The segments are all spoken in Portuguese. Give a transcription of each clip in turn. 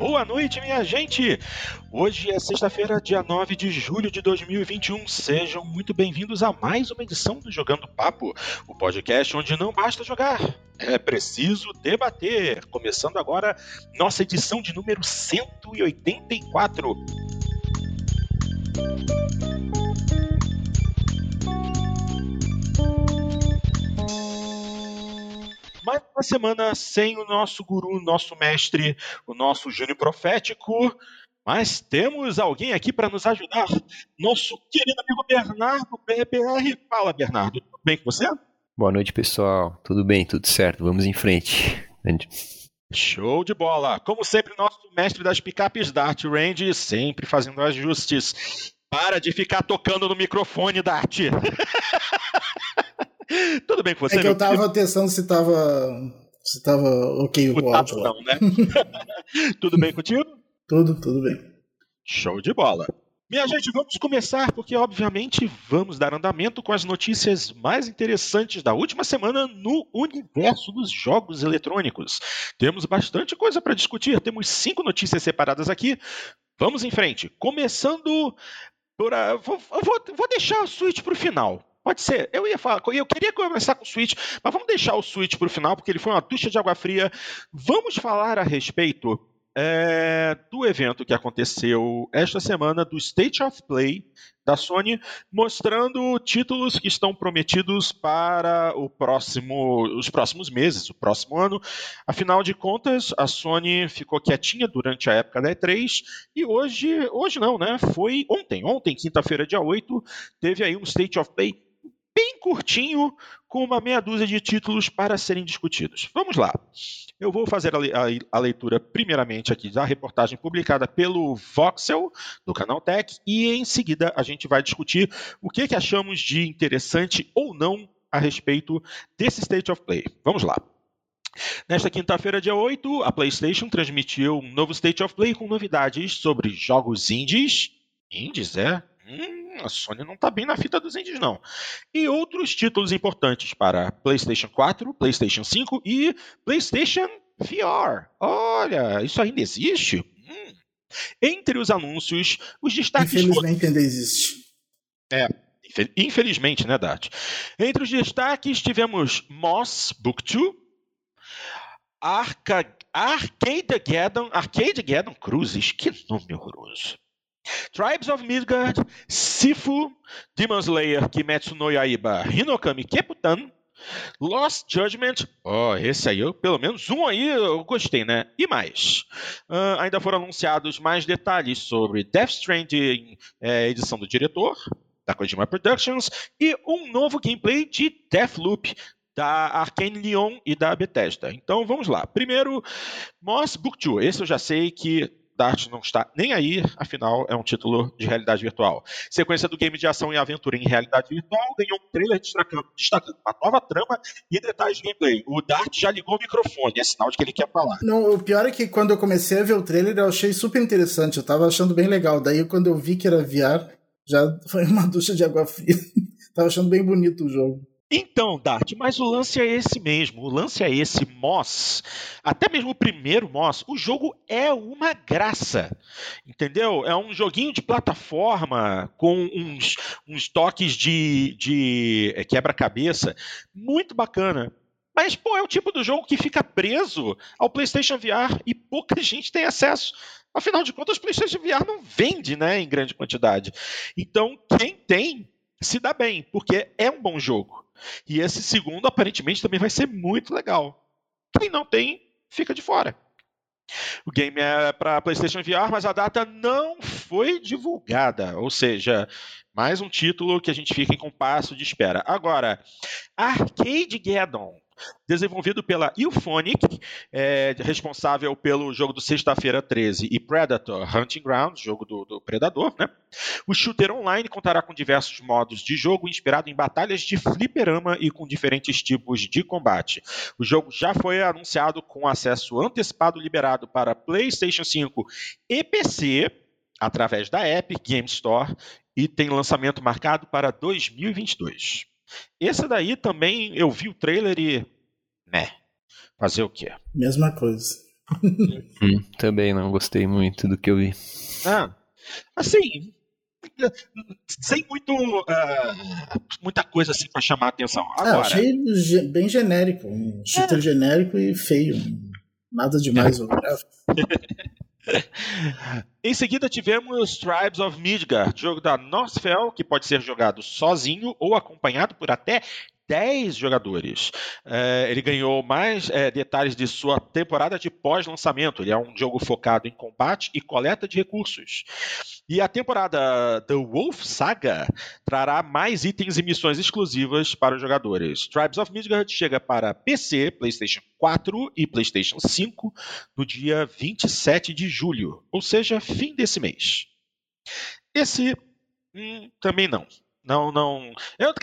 Boa noite, minha gente! Hoje é sexta-feira, dia 9 de julho de 2021. Sejam muito bem-vindos a mais uma edição do Jogando Papo, o podcast onde não basta jogar, é preciso debater. Começando agora nossa edição de número 184. Mais uma semana sem o nosso guru, nosso mestre, o nosso gênio profético, mas temos alguém aqui para nos ajudar. Nosso querido amigo Bernardo, BBR. Fala, Bernardo, tudo bem com você? Boa noite, pessoal. Tudo bem, tudo certo. Vamos em frente. Show de bola. Como sempre, nosso mestre das picapes, Dart Range, sempre fazendo ajustes. Para de ficar tocando no microfone, Dart. Tudo bem com você? É que eu tava testando se tava ok o áudio lá. Não, né? Tudo bem contigo? Tudo bem. Show de bola. Minha gente, vamos começar porque, obviamente, vamos dar andamento com as notícias mais interessantes da última semana no universo dos jogos eletrônicos. Temos bastante coisa para discutir, temos 5 notícias separadas aqui. Vamos em frente. Começando por... Vou deixar o Switch para o final. Pode ser. Eu queria começar com o Switch, mas vamos deixar o Switch para o final, porque ele foi uma ducha de água fria. Vamos falar a respeito do evento que aconteceu esta semana, do State of Play da Sony, mostrando títulos que estão prometidos para os próximos meses, o próximo ano. Afinal de contas, a Sony ficou quietinha durante a época da E3 e hoje não, né? Foi ontem, quinta-feira, dia 8, teve aí um State of Play bem curtinho, com uma meia dúzia de títulos para serem discutidos. Vamos lá. Eu vou fazer a leitura primeiramente aqui da reportagem publicada pelo Voxel, do canal Tech, e em seguida a gente vai discutir o que achamos de interessante ou não a respeito desse State of Play. Vamos lá. Nesta quinta-feira, dia 8, a PlayStation transmitiu um novo State of Play com novidades sobre jogos indies. Indies, é? A Sony não está bem na fita dos indies, não. E outros títulos importantes para PlayStation 4, PlayStation 5 e PlayStation VR. Olha, isso ainda existe? Entre os anúncios, os destaques... Infelizmente ainda existe. Infelizmente, né, Dart? Entre os destaques, tivemos Moss Book 2, Arcadegeddon Cruises, que nome horroroso. Tribes of Midgard, Sifu, Demon Slayer, Kimetsu no Yaiba, Hinokami Keputan, Lost Judgment, esse aí, pelo menos um aí eu gostei, né? E mais. Ainda foram anunciados mais detalhes sobre Death Stranding, edição do diretor, da Kojima Productions, e um novo gameplay de Deathloop, da Arkane Lyon e da Bethesda. Então vamos lá. Primeiro, Moss Book 2. Esse eu já sei que Dart não está nem aí, afinal é um título de realidade virtual. Sequência do game de ação e aventura em realidade virtual, ganhou um trailer destacando uma nova trama e detalhes de gameplay. O Dart já ligou o microfone, é sinal de que ele quer falar. Não, o pior é que quando eu comecei a ver o trailer eu achei super interessante, eu tava achando bem legal. Daí quando eu vi que era VR, já foi uma ducha de água fria. Tava achando bem bonito o jogo. Então, Dart, mas o lance é esse mesmo. O lance é esse, Moss. Até mesmo o primeiro Moss, o jogo é uma graça. Entendeu? É um joguinho de plataforma com uns toques de quebra-cabeça. Muito bacana. Mas, é o tipo do jogo que fica preso ao PlayStation VR e pouca gente tem acesso. Afinal de contas, o PlayStation VR não vende, né, em grande quantidade. Então, quem tem se dá bem, porque é um bom jogo. E esse segundo, aparentemente, também vai ser muito legal. Quem não tem, fica de fora. O game é para PlayStation VR, mas a data não foi divulgada. Ou seja, mais um título que a gente fica em compasso de espera. Agora, Arcadegeddon, desenvolvido pela Euphonic, responsável pelo jogo do Sexta-feira 13 e Predator Hunting Grounds, jogo do Predador, né? O shooter online contará com diversos modos de jogo inspirado em batalhas de fliperama e com diferentes tipos de combate. O jogo já foi anunciado com acesso antecipado liberado para PlayStation 5 e PC através da Epic Game Store e tem lançamento marcado para 2022. Esse daí também eu vi o trailer e... fazer o quê? Mesma coisa. Também não gostei muito do que eu vi. Assim, sem muita coisa assim pra chamar a atenção. Agora, eu achei bem genérico, um shooter genérico e feio. Nada demais o gráfico. Em seguida tivemos Tribes of Midgard, jogo da Northfell, que pode ser jogado sozinho ou acompanhado por até 10 jogadores. Ele ganhou mais detalhes de sua temporada de pós-lançamento. Ele é um jogo focado em combate e coleta de recursos. E a temporada The Wolf Saga trará mais itens e missões exclusivas para os jogadores. Tribes of Midgard chega para PC, PlayStation 4 e PlayStation 5 no dia 27 de julho, ou seja, fim desse mês. Esse também não. Não.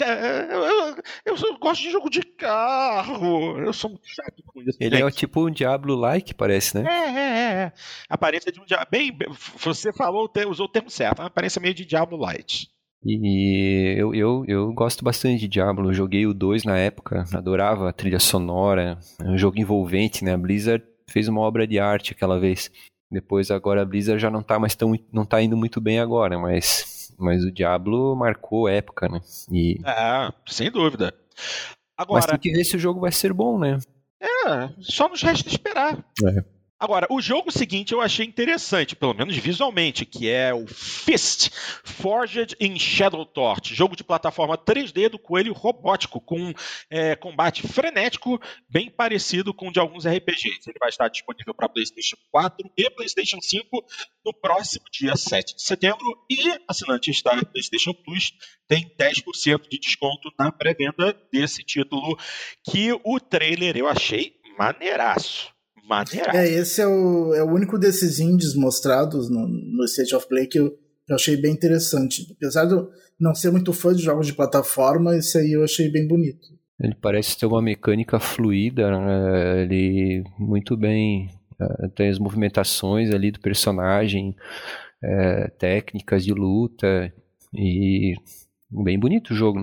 Eu gosto de jogo de carro. Eu sou muito chato com isso. Ele é tipo um Diablo-like, parece, né? É. A aparência de um Diablo. Você usou o termo certo. A aparência meio de Diablo Light. E eu gosto bastante de Diablo. Eu joguei o 2 na época. Adorava a trilha sonora. É um jogo envolvente, né? A Blizzard fez uma obra de arte aquela vez. Depois, agora, a Blizzard já não tá indo muito bem agora, mas o Diablo marcou época, né? Sem dúvida. Agora, mas tem que ver se o jogo vai ser bom, né? Só nos resta esperar. Agora, o jogo seguinte eu achei interessante, pelo menos visualmente, que é o Fist, Forged in Shadowtorch, jogo de plataforma 3D do coelho robótico, com combate frenético, bem parecido com o de alguns RPGs. Ele vai estar disponível para PlayStation 4 e PlayStation 5 no próximo dia 7 de setembro, e assinantes da PlayStation Plus tem 10% de desconto na pré-venda desse título, que o trailer eu achei maneiraço. Esse é o único desses indies mostrados no State of Play que eu achei bem interessante. Apesar de eu não ser muito fã de jogos de plataforma, esse aí eu achei bem bonito. Ele parece ter uma mecânica fluida, né? Ele muito bem tem as movimentações ali do personagem, técnicas de luta, e bem bonito o jogo, né?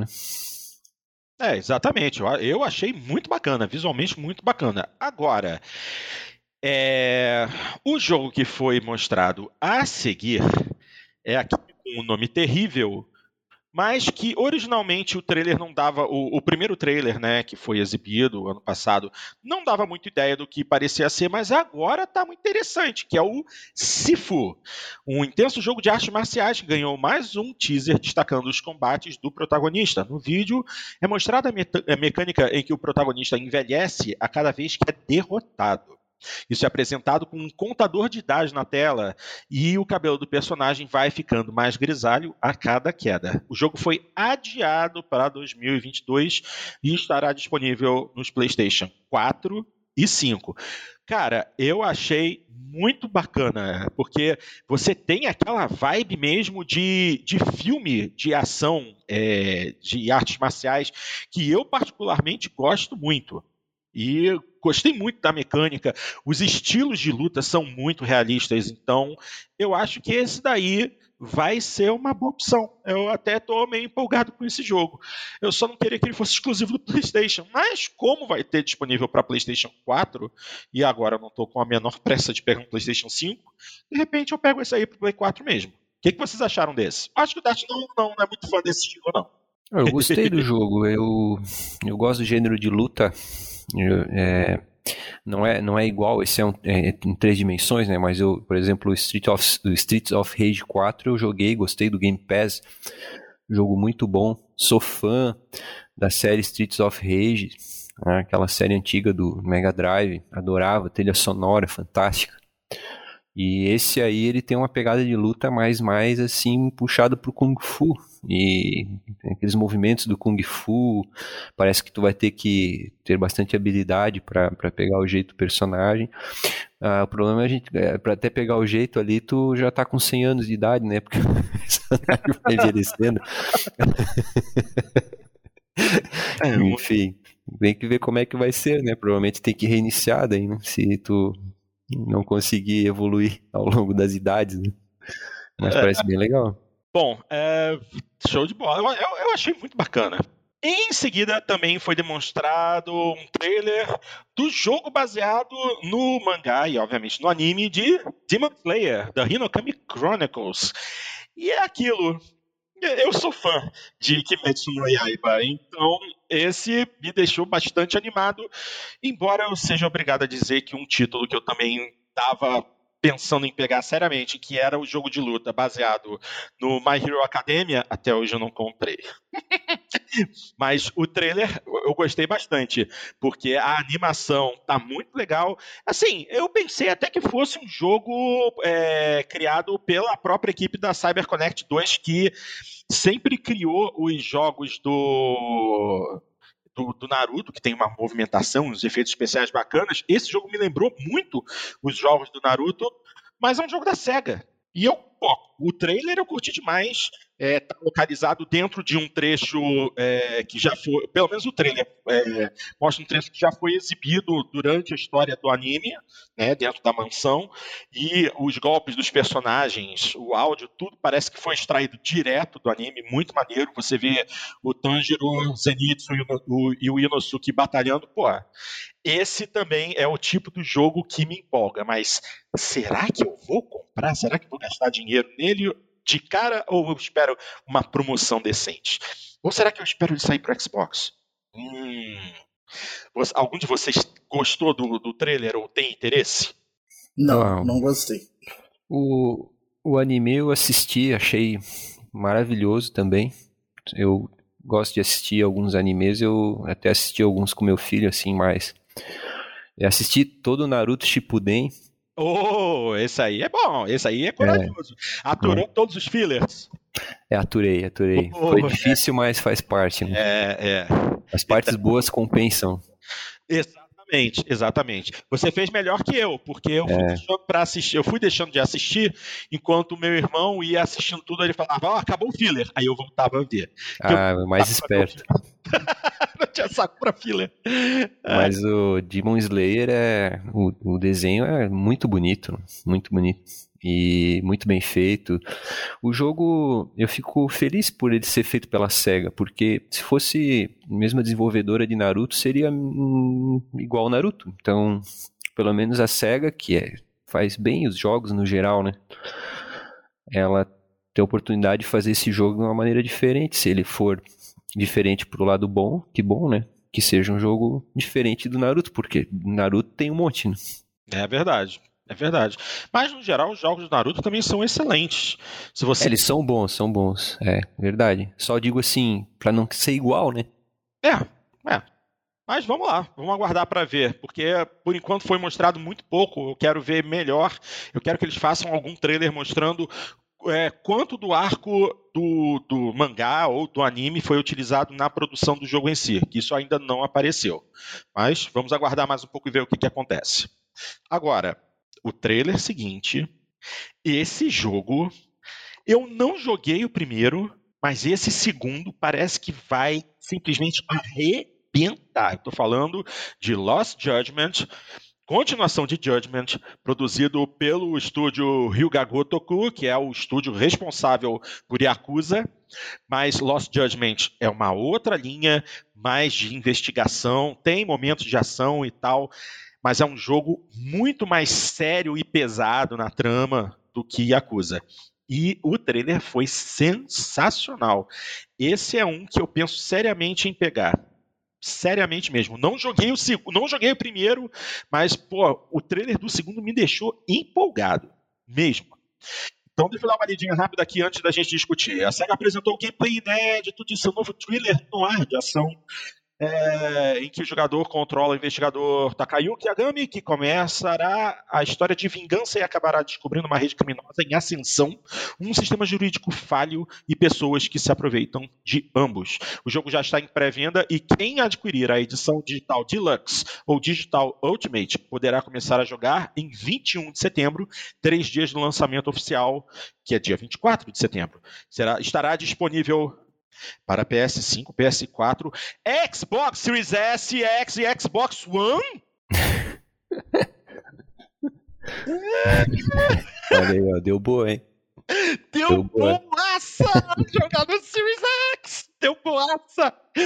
Exatamente. Eu achei muito bacana, visualmente muito bacana. Agora, o jogo que foi mostrado a seguir é aqui com um nome terrível, mas que originalmente o trailer não dava, o primeiro trailer, né, que foi exibido ano passado, não dava muita ideia do que parecia ser, mas agora está muito interessante, que é o Sifu, um intenso jogo de artes marciais que ganhou mais um teaser destacando os combates do protagonista. No vídeo é mostrada a mecânica em que o protagonista envelhece a cada vez que é derrotado. Isso é apresentado com um contador de idade na tela e o cabelo do personagem vai ficando mais grisalho a cada queda. O jogo foi adiado para 2022 e estará disponível nos PlayStation 4 e 5. Cara, eu achei muito bacana, porque você tem aquela vibe mesmo de filme de ação, de artes marciais, que eu particularmente gosto muito. E gostei muito da mecânica, os estilos de luta são muito realistas, então eu acho que esse daí vai ser uma boa opção. Eu até estou meio empolgado com esse jogo. Eu só não queria que ele fosse exclusivo do PlayStation, mas como vai ter disponível para PlayStation 4, e agora eu não estou com a menor pressa de pegar um PlayStation 5, de repente eu pego esse aí para o Play 4 mesmo. O que vocês acharam desse? Acho que o Dart não é muito fã desse estilo, não. Eu gostei do jogo, eu gosto do gênero de luta. Não é igual, esse em 3 dimensões, né? Mas eu, por exemplo, o Streets of Rage 4 eu joguei, gostei do Game Pass, jogo muito bom, sou fã da série Streets of Rage, né? Aquela série antiga do Mega Drive, adorava, trilha sonora fantástica. E esse aí, ele tem uma pegada de luta mais assim, puxada pro Kung Fu. E aqueles movimentos do Kung Fu, parece que tu vai ter que ter bastante habilidade para pegar o jeito do personagem. O problema é para até pegar o jeito ali, tu já tá com 100 anos de idade, né? Porque o personagem vai envelhecendo. Enfim, tem que ver como é que vai ser, né? Provavelmente tem que reiniciar daí, né? Se tu não conseguir evoluir ao longo das idades, né? Mas parece bem legal. Bom, show de bola. Eu achei muito bacana. Em seguida, também foi demonstrado um trailer do jogo baseado no mangá e, obviamente, no anime de Demon Slayer, The Hinokami Chronicles. E é aquilo. Eu sou fã de Kimetsu no Yaiba, então esse me deixou bastante animado, embora eu seja obrigado a dizer que um título que eu também estava pensando em pegar seriamente, que era o jogo de luta baseado no My Hero Academia, até hoje eu não comprei. Mas o trailer eu gostei bastante, porque a animação tá muito legal. Assim, eu pensei até que fosse um jogo criado pela própria equipe da CyberConnect 2, que sempre criou os jogos do Naruto, que tem uma movimentação, uns efeitos especiais bacanas. Esse jogo me lembrou muito os jogos do Naruto, mas é um jogo da SEGA. E o trailer eu curti demais. Tá localizado dentro de um trecho que já foi, pelo menos o trailer mostra um trecho que já foi exibido durante a história do anime, né, dentro da mansão, e os golpes dos personagens, o áudio, tudo parece que foi extraído direto do anime, muito maneiro. Você vê o Tanjiro, o Zenitsu e o Inosuke batalhando. Pô, esse também é o tipo do jogo que me empolga, mas será que eu vou comprar? Será que eu vou gastar dinheiro nele de cara, ou eu espero uma promoção decente? Ou será que eu espero ele sair pro Xbox? Algum de vocês gostou do trailer ou tem interesse? Não gostei. O anime eu assisti, achei maravilhoso também. Eu gosto de assistir alguns animes, eu até assisti alguns com meu filho, assim, mas eu assisti todo o Naruto Shippuden. Esse aí é bom, esse aí é corajoso. Aturou todos os fillers? Aturei. Foi difícil, mas faz parte, né? As partes boas compensam. Exatamente. Você fez melhor que eu, porque eu fui deixando de assistir, enquanto o meu irmão ia assistindo tudo, ele falava, acabou o filler, aí eu voltava a ver. Mais esperto. Não tinha saco pra filler. Mas o Demon Slayer, o desenho é muito bonito e muito bem feito. O jogo, eu fico feliz por ele ser feito pela SEGA, porque se fosse a mesma desenvolvedora de Naruto, seria igual ao Naruto. Então, pelo menos a SEGA, que faz bem os jogos no geral, né? Ela tem a oportunidade de fazer esse jogo de uma maneira diferente. Se ele for diferente pro lado bom, que bom, né? Que seja um jogo diferente do Naruto, porque Naruto tem um monte, né? É verdade. Mas, no geral, os jogos do Naruto também são excelentes. Eles são bons. É verdade. Só digo assim, pra não ser igual, né? Mas vamos lá, vamos aguardar para ver, porque por enquanto foi mostrado muito pouco. Eu quero ver melhor. Eu quero que eles façam algum trailer mostrando quanto do arco do mangá ou do anime foi utilizado na produção do jogo em si, que isso ainda não apareceu. Mas vamos aguardar mais um pouco e ver o que acontece. Agora, o trailer seguinte, esse jogo, eu não joguei o primeiro, mas esse segundo parece que vai simplesmente arrebentar. Estou falando de Lost Judgment, continuação de Judgment, produzido pelo estúdio Ryuga Gotoku, que é o estúdio responsável por Yakuza, mas Lost Judgment é uma outra linha, mais de investigação, tem momentos de ação e tal, mas é um jogo muito mais sério e pesado na trama do que Yakuza. E o trailer foi sensacional. Esse é um que eu penso seriamente em pegar. Seriamente mesmo. Não joguei o primeiro, mas o trailer do segundo me deixou empolgado. Mesmo. Então deixa eu dar uma lidinha rápida aqui antes da gente discutir. A SEGA apresentou o gameplay inédito de seu novo thriller no ar de ação, em que o jogador controla o investigador Takayuki Yagami, que começará a história de vingança e acabará descobrindo uma rede criminosa em ascensão, um sistema jurídico falho e pessoas que se aproveitam de ambos. O jogo já está em pré-venda e quem adquirir a edição digital Deluxe ou Digital Ultimate poderá começar a jogar em 21 de setembro, 3 dias do lançamento oficial, que é dia 24 de setembro. Estará disponível para PS5, PS4, Xbox Series S, X e Xbox One? Olha aí, ó, deu boa, hein? Deu boaça! Jogar no Series X! Deu boaça!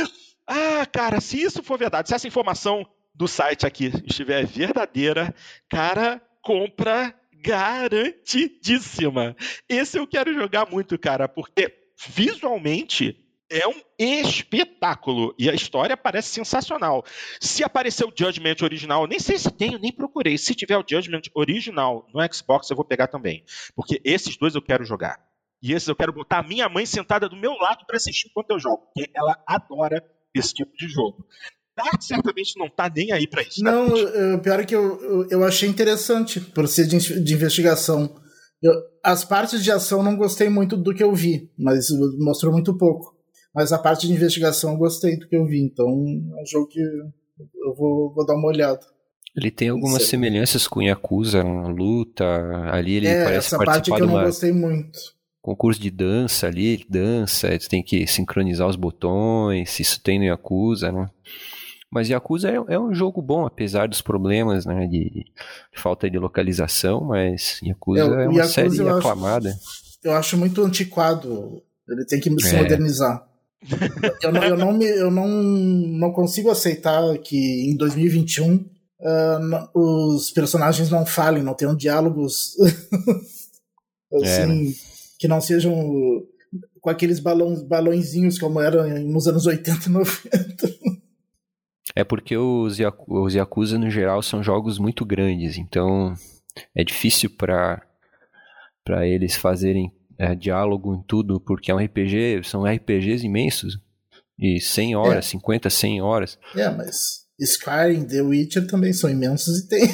Cara, se isso for verdade, se essa informação do site aqui estiver verdadeira, cara, compra garantidíssima. Esse eu quero jogar muito, cara, porque visualmente é um espetáculo e a história parece sensacional. Se aparecer o Judgment original, nem sei se tem, eu nem procurei. Se tiver o Judgment original no Xbox, eu vou pegar também, porque esses dois eu quero jogar. E esses eu quero botar a minha mãe sentada do meu lado para assistir enquanto eu jogo, porque ela adora esse tipo de jogo. Dark certamente não tá nem aí pra isso. Não, pior é que eu achei interessante por ser de investigação. As partes de ação não gostei muito do que eu vi, mas mostrou muito pouco. Mas a parte de investigação eu gostei do que eu vi, então é um jogo que eu vou dar uma olhada. Ele tem algumas semelhanças com Yakuza, na luta, ali ele parece essa parte que eu não gostei muito. Concurso de dança ali, ele dança, tu tem que sincronizar os botões, isso tem no Yakuza, né? Mas Yakuza é um jogo bom, apesar dos problemas, né, de falta de localização, mas Yakuza é uma série aclamada. Eu acho muito antiquado, ele tem que se modernizar. Eu não consigo aceitar que em 2021 os personagens não falem, não tenham diálogos assim, que não sejam com aqueles balõezinhos como eram nos anos 80 e 90. É porque os Yakuza, no geral, são jogos muito grandes, então é difícil para eles fazerem diálogo em tudo, porque é um RPG, são RPGs imensos, e 100 horas, 50, 100 horas. Mas Skyrim, The Witcher também são imensos e tem...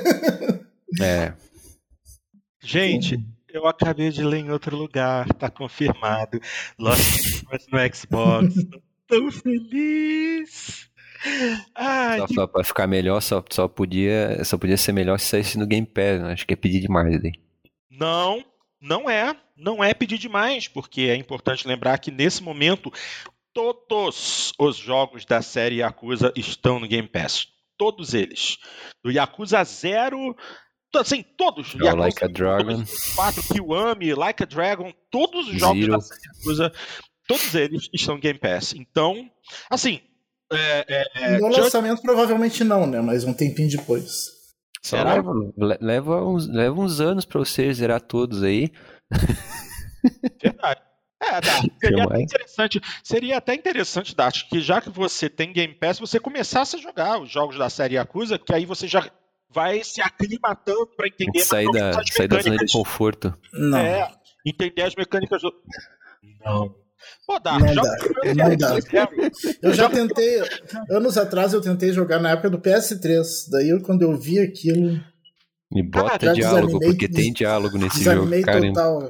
Gente, eu acabei de ler em outro lugar, tá confirmado. Lost no Xbox, tô tão feliz! Só pra ficar melhor, só podia ser melhor se saísse no Game Pass, né? Acho que é pedir demais daí. Não é pedir demais, porque é importante lembrar que nesse momento todos os jogos da série Yakuza estão no Game Pass. Todos eles. Do Yakuza 0, assim, todos. Yakuza Like a Dragon. 4, Kiwami, Like a Dragon, todos os jogos da série Yakuza, todos eles estão no Game Pass. Então, assim... no lançamento provavelmente não, né? Mas um tempinho depois. Será? Leva uns anos pra você zerar todos aí. Verdade. Seria até interessante, Dart, que já que você tem Game Pass, você começasse a jogar os jogos da série Yakuza, que aí você já vai se aclimatando para entender sair da zona de conforto. Não. Entender as mecânicas do... Não. Pô, Dart, não dá. Eu já tentei, anos atrás eu tentei jogar na época do PS3, daí quando eu vi aquilo... E bota diálogo, porque tem diálogo nesse jogo. Total,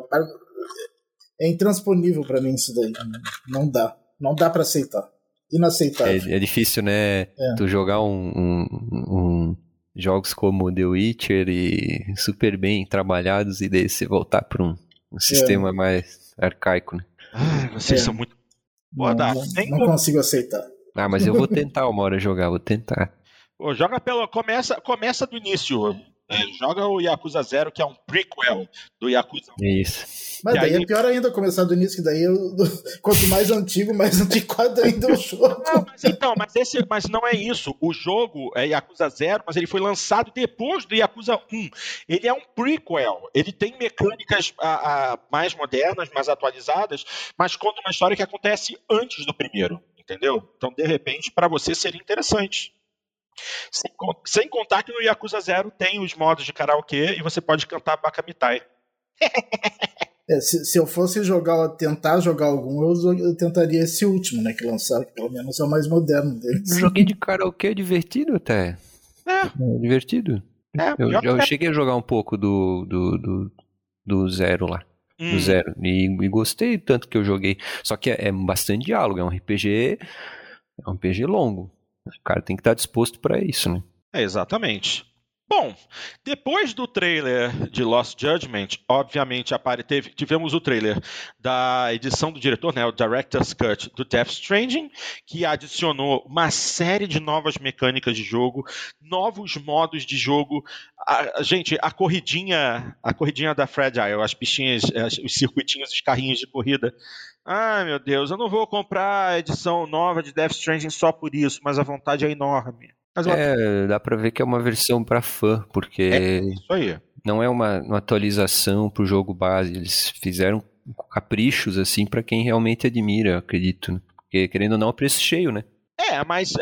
é intransponível pra mim isso daí. Não dá pra aceitar. Inaceitável. É difícil, né? Tu jogar jogos como The Witcher e super bem trabalhados e daí você voltar pra um sistema mais arcaico, né? Vocês são muito... Não consigo aceitar. Mas eu vou tentar uma hora jogar, vou tentar. Joga começa do início. Joga o Yakuza 0, que é um prequel do Yakuza 1. Isso. Mas daí é pior ainda começar do início, que daí quanto mais antigo, mais antiquado ainda o jogo. Mas não é isso. O jogo é Yakuza 0, mas ele foi lançado depois do Yakuza 1. Ele é um prequel. Ele tem mecânicas mais modernas, mais atualizadas, mas conta uma história que acontece antes do primeiro, entendeu? Então, de repente, para você seria interessante. Sem contar que no Yakuza 0 tem os modos de karaokê e você pode cantar Bakamitai. Se eu fosse tentar jogar algum, eu tentaria esse último, né, que lançaram, que pelo menos é o mais moderno deles. O joguinho de karaokê é divertido até. É divertido. Eu cheguei a jogar um pouco do 0 lá. Do 0. E gostei tanto que eu joguei. Só que é bastante diálogo, é um RPG longo. O cara tem que estar disposto para isso, né? Exatamente. Bom, depois do trailer de Lost Judgment, obviamente tivemos o trailer da edição do diretor, né, o Director's Cut do Death Stranding, que adicionou uma série de novas mecânicas de jogo, novos modos de jogo. Gente, a corridinha da Fragile, as pistinhas, os circuitinhos, os carrinhos de corrida. Ai, meu Deus, eu não vou comprar a edição nova de Death Stranding só por isso, mas a vontade é enorme. Dá pra ver que é uma versão pra fã, porque isso aí. Não é uma atualização pro jogo base, eles fizeram caprichos assim pra quem realmente admira, acredito, né? Porque querendo ou não, é preço cheio, né? Mas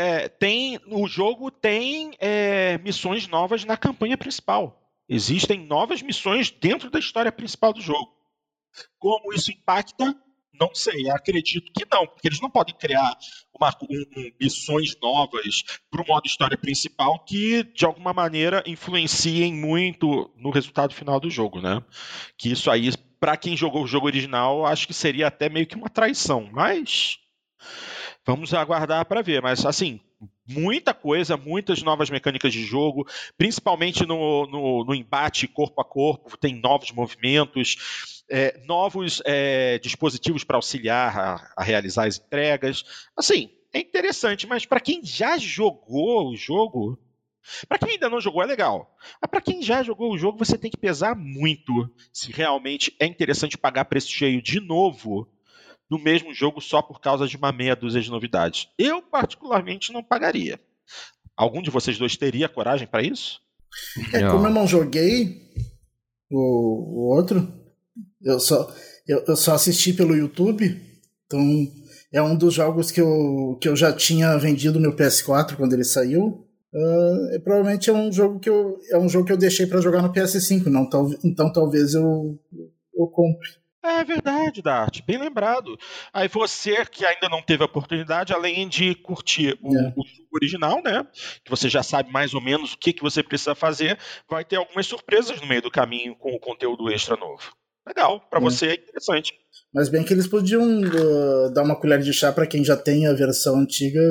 o jogo tem missões novas na campanha principal. Existem novas missões dentro da história principal do jogo. Como isso impacta? Não sei, acredito que não, porque eles não podem criar missões novas para o modo história principal que, de alguma maneira, influenciem muito no resultado final do jogo, né? Que isso aí, para quem jogou o jogo original, acho que seria até meio que uma traição, mas vamos aguardar para ver. Mas, assim, muita coisa, muitas novas mecânicas de jogo, principalmente no embate corpo a corpo, tem novos movimentos, novos dispositivos para auxiliar a realizar as entregas. Assim, é interessante, mas para quem já jogou o jogo, para quem ainda não jogou é legal, mas para quem já jogou o jogo você tem que pesar muito se realmente é interessante pagar preço cheio de novo no mesmo jogo só por causa de uma meia dúzia de novidades. Eu, particularmente, não pagaria. Algum de vocês dois teria coragem para isso? Como eu não joguei o outro, eu só assisti pelo YouTube, então é um dos jogos que eu já tinha vendido meu PS4 quando ele saiu. Provavelmente é um jogo que eu deixei para jogar no PS5, então talvez eu compre. É verdade, Dart, bem lembrado. Aí você que ainda não teve a oportunidade, além de curtir o jogo original, né, que você já sabe mais ou menos o que você precisa fazer, vai ter algumas surpresas no meio do caminho com o conteúdo extra novo. Legal, para você é interessante. Mas bem que eles podiam dar uma colher de chá para quem já tem a versão antiga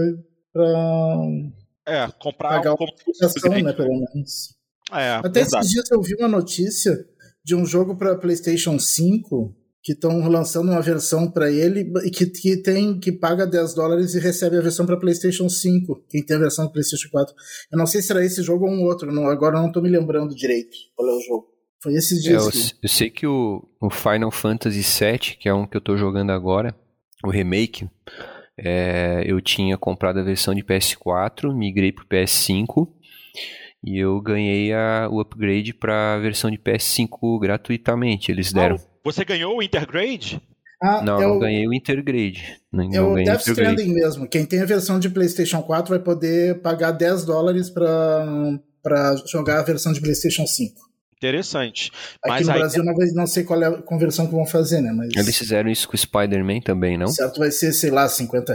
para comprar pagar uma aplicação, né, pelo menos. Até verdade. esses dias eu vi uma notícia de um jogo para PlayStation 5 que estão lançando uma versão para ele e que paga $10 e recebe a versão para PlayStation 5, quem tem a versão do PlayStation 4. Eu não sei se era esse jogo ou um outro, agora eu não estou me lembrando direito qual é o jogo. Foi esses dias. Eu sei que o Final Fantasy VII, que é um que eu estou jogando agora, o remake, eu tinha comprado a versão de PS4, migrei pro PS5 e eu ganhei o upgrade para a versão de PS5 gratuitamente. Eles deram. Você ganhou o Intergrade? Não ganhei o Intergrade. O Death Stranding mesmo. Quem tem a versão de PlayStation 4 vai poder pagar $10 para jogar a versão de PlayStation 5. Interessante. Aqui no Brasil não sei qual é a conversão que vão fazer, né? Mas eles fizeram isso com o Spider-Man também, não? Certo, vai ser, sei lá, R$50.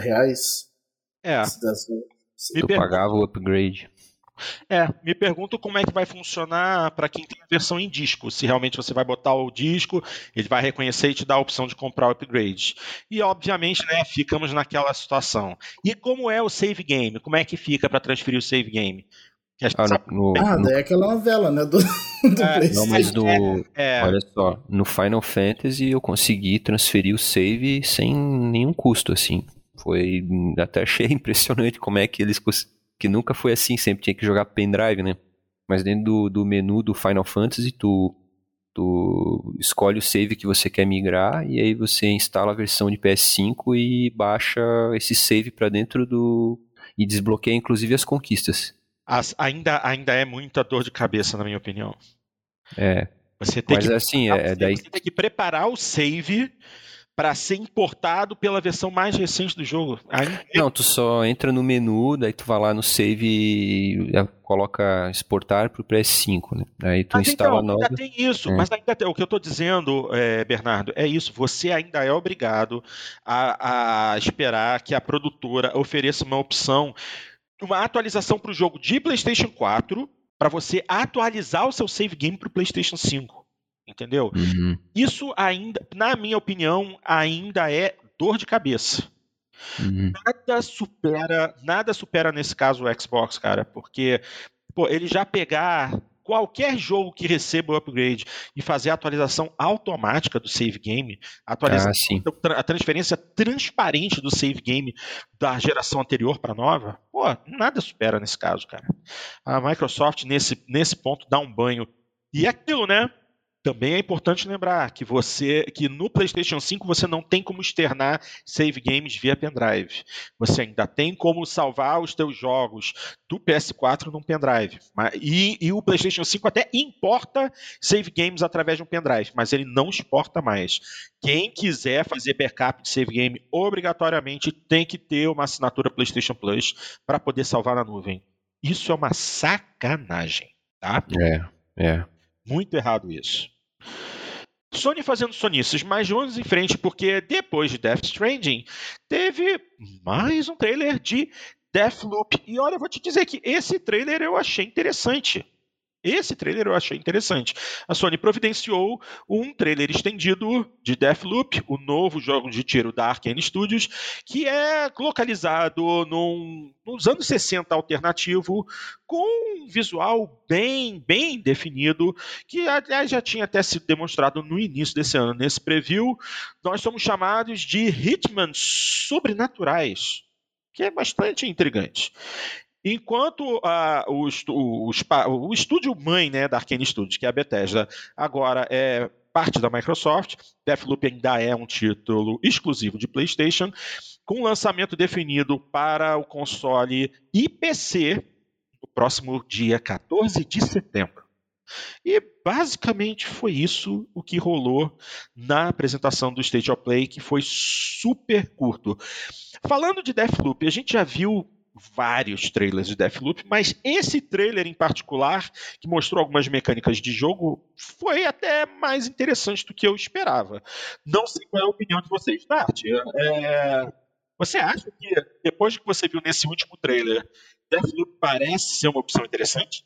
Eu pagava o upgrade. Me pergunto como é que vai funcionar para quem tem a versão em disco. Se realmente você vai botar o disco, ele vai reconhecer e te dar a opção de comprar o upgrade. E, obviamente, né, ficamos naquela situação. E como é o save game? Como é que fica para transferir o save game? Daí é aquela novela, né? Do PlayStation. Não, mas olha só, no Final Fantasy eu consegui transferir o save sem nenhum custo, assim. Até achei impressionante como é que eles que nunca foi assim, sempre tinha que jogar pendrive, né? Mas dentro do menu do Final Fantasy, tu escolhe o save que você quer migrar e aí você instala a versão de PS5 e baixa esse save pra dentro e desbloqueia inclusive as conquistas. Ainda é muita dor de cabeça, na minha opinião. Você tem que preparar o save para ser importado pela versão mais recente do jogo. Não, tu só entra no menu, daí tu vai lá no save e coloca exportar pro PS5, né? Aí tu instala nova. Ainda tem isso, mas ainda o que eu tô dizendo, Bernardo, é isso. Você ainda é obrigado a esperar que a produtora ofereça uma opção, uma atualização para o jogo de PlayStation 4 para você atualizar o seu save game para o PlayStation 5. Entendeu? Uhum. Isso ainda, na minha opinião, ainda é dor de cabeça. Uhum. Nada supera nesse caso o Xbox, cara, porque Pô, ele já pegar qualquer jogo que receba o upgrade e fazer a atualização automática do save game, a transferência transparente do save game da geração anterior para a nova, pô, nada supera nesse caso, cara. A Microsoft, nesse ponto, dá um banho. E é aquilo, né? Também é importante lembrar que no PlayStation 5 você não tem como externar save games via pendrive. Você ainda tem como salvar os teus jogos do PS4 num pendrive. E o PlayStation 5 até importa save games através de um pendrive, mas ele não exporta mais. Quem quiser fazer backup de save game, obrigatoriamente tem que ter uma assinatura PlayStation Plus para poder salvar na nuvem. Isso é uma sacanagem, tá? É. Muito errado isso. Sony fazendo sonices, mas vamos em frente, porque depois de Death Stranding, teve mais um trailer de Deathloop. E olha, eu vou te dizer que esse trailer eu achei interessante. A Sony providenciou um trailer estendido de Deathloop, o novo jogo de tiro da Arkane Studios, que é localizado nos anos 60 alternativo, com um visual bem definido, que aliás já tinha até sido demonstrado no início desse ano. Nesse preview, nós somos chamados de Hitman sobrenaturais, que é bastante intrigante. Enquanto o estúdio mãe, né, da Arkane Studios, que é a Bethesda, agora é parte da Microsoft, Deathloop ainda é um título exclusivo de PlayStation, com lançamento definido para o console e PC no próximo dia 14 de setembro. E basicamente foi isso o que rolou na apresentação do State of Play, que foi super curto. Falando de Deathloop, a gente já viu vários trailers de Deathloop, mas esse trailer em particular, que mostrou algumas mecânicas de jogo, foi até mais interessante do que eu esperava. Não sei qual é a opinião de vocês, Nath. Você acha que, depois que você viu nesse último trailer, Deathloop parece ser uma opção interessante?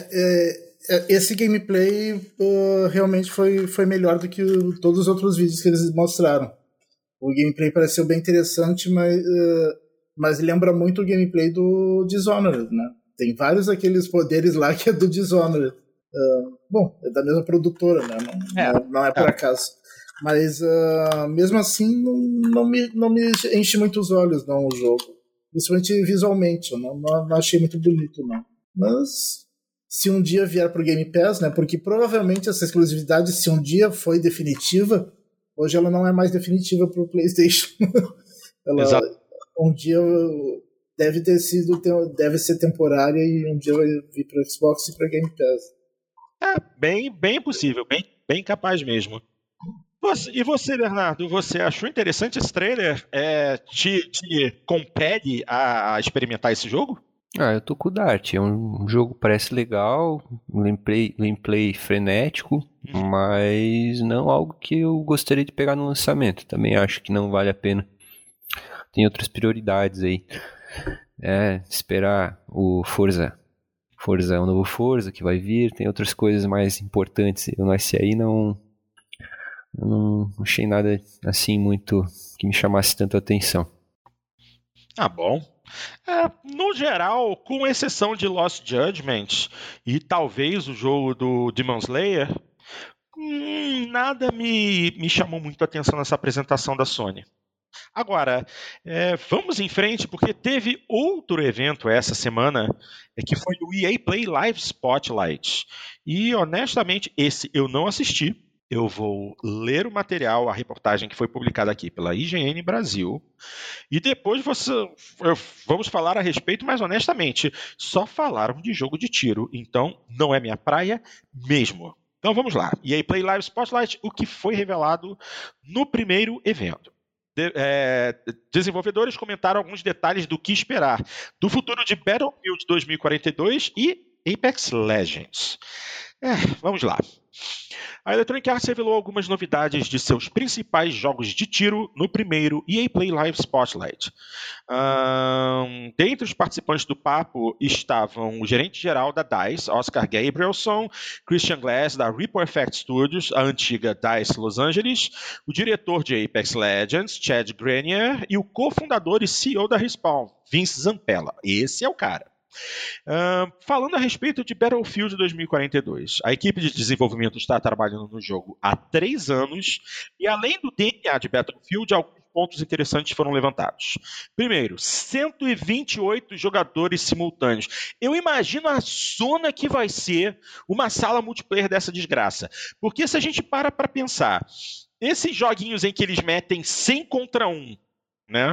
Esse gameplay realmente foi melhor do que todos os outros vídeos que eles mostraram. O gameplay pareceu bem interessante, mas lembra muito o gameplay do Dishonored, né? Tem vários daqueles poderes lá que é do Dishonored. Bom, é da mesma produtora, né? Não é por acaso. Mas mesmo assim não me enche muito os olhos, não, o jogo. Principalmente visualmente, eu não achei muito bonito, não. Mas se um dia vier pro Game Pass, né? Porque provavelmente essa exclusividade, se um dia foi definitiva, hoje ela não é mais definitiva pro PlayStation. Exato. Um dia deve ser temporária e um dia vai vir para Xbox e para Game Pass. Bem possível, bem capaz mesmo. E você, Bernardo, você achou interessante esse trailer? Te compele a experimentar esse jogo? Eu tô com o Dart. É um jogo que parece legal, gameplay frenético, mas não algo que eu gostaria de pegar no lançamento. Também acho que não vale a pena. Tem outras prioridades aí. Esperar o Forza, o novo Forza que vai vir. Tem outras coisas mais importantes. Esse aí não achei nada assim muito que me chamasse tanto a atenção. Bom. No geral, com exceção de Lost Judgment e talvez o jogo do Demon Slayer, nada me chamou muito a atenção nessa apresentação da Sony. Agora, vamos em frente, porque teve outro evento essa semana, que foi o EA Play Live Spotlight. E, honestamente, esse eu não assisti. Eu vou ler o material, a reportagem que foi publicada aqui pela IGN Brasil, e depois vamos falar a respeito, mas honestamente, só falaram de jogo de tiro, então não é minha praia mesmo. Então vamos lá, EA Play Live Spotlight, o que foi revelado no primeiro evento. Desenvolvedores comentaram alguns detalhes do que esperar do futuro de Battlefield 2042 e Apex Legends. Vamos lá. A Electronic Arts revelou algumas novidades de seus principais jogos de tiro no primeiro EA Play Live Spotlight. Dentre os participantes do papo estavam o gerente-geral da DICE, Oscar Gabrielson, Christian Glass, da Ripple Effect Studios, a antiga DICE Los Angeles, o diretor de Apex Legends, Chad Grenier, e o cofundador e CEO da Respawn, Vince Zampella. Esse é o cara. Falando a respeito de Battlefield 2042, a equipe de desenvolvimento está trabalhando no jogo há 3 anos e, além do DNA de Battlefield, alguns pontos interessantes foram levantados. Primeiro, 128 jogadores simultâneos. Eu imagino a zona que vai ser uma sala multiplayer dessa desgraça. Porque se a gente para pensar, esses joguinhos em que eles metem 100 contra 1, né?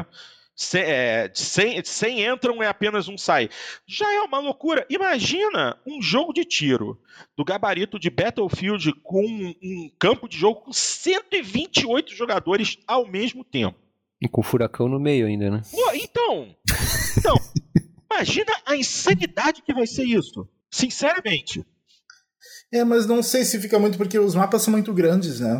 100 entram, é apenas um sai. Já é uma loucura. Imagina um jogo de tiro do gabarito de Battlefield com um campo de jogo com 128 jogadores ao mesmo tempo. E com furacão no meio ainda, né? Pô, então, imagina a insanidade que vai ser isso. Sinceramente. Mas não sei se fica muito, porque os mapas são muito grandes, né?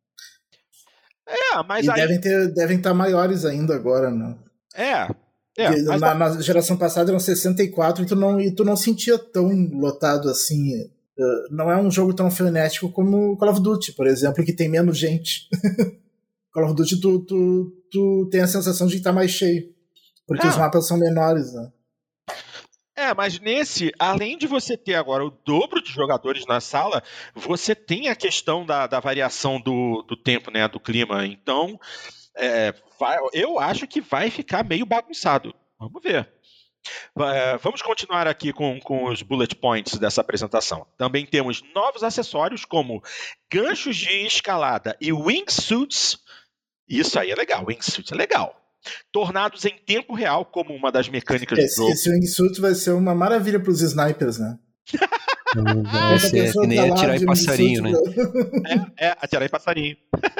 Mas e aí... devem estar maiores ainda agora, né? Mas na geração passada eram 64 e tu não sentia tão lotado assim. Não é um jogo tão frenético como Call of Duty, por exemplo, que tem menos gente. Call of Duty tu tem a sensação de que tá mais cheio, porque os mapas são menores, né? Mas nesse, além de você ter agora o dobro de jogadores na sala, você tem a questão da variação do tempo, né, do clima. Então, eu acho que vai ficar meio bagunçado. Vamos ver. Vamos continuar aqui com os bullet points dessa apresentação. Também temos novos acessórios como ganchos de escalada e wingsuits. Isso aí é legal, wingsuit é legal. Tornados em tempo real como uma das mecânicas do jogo. Esse wingsuit vai ser uma maravilha para os snipers, né? Vai ser que nem atirar em passarinho, né? Atirar em passarinho.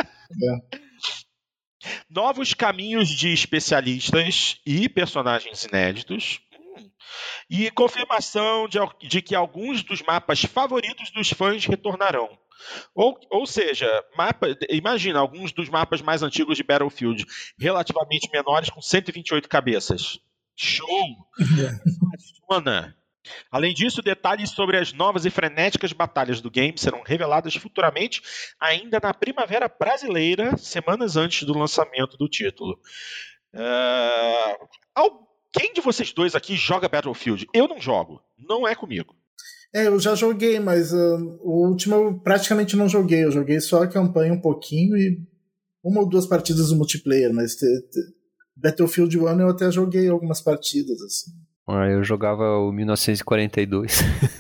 Novos caminhos de especialistas e personagens inéditos. E confirmação de que alguns dos mapas favoritos dos fãs retornarão. Ou seja, imagina alguns dos mapas mais antigos de Battlefield, relativamente menores, com 128 cabeças. Show! Funciona! Além disso, detalhes sobre as novas e frenéticas batalhas do game serão reveladas futuramente, ainda na primavera brasileira, semanas antes do lançamento do título. Quem de vocês dois aqui joga Battlefield? Eu não jogo, não é comigo. Eu já joguei, mas o último eu praticamente não joguei. Eu joguei só a campanha um pouquinho e 1 ou 2 partidas do multiplayer, mas Battlefield 1 eu até joguei algumas partidas, assim. Eu jogava o 1942.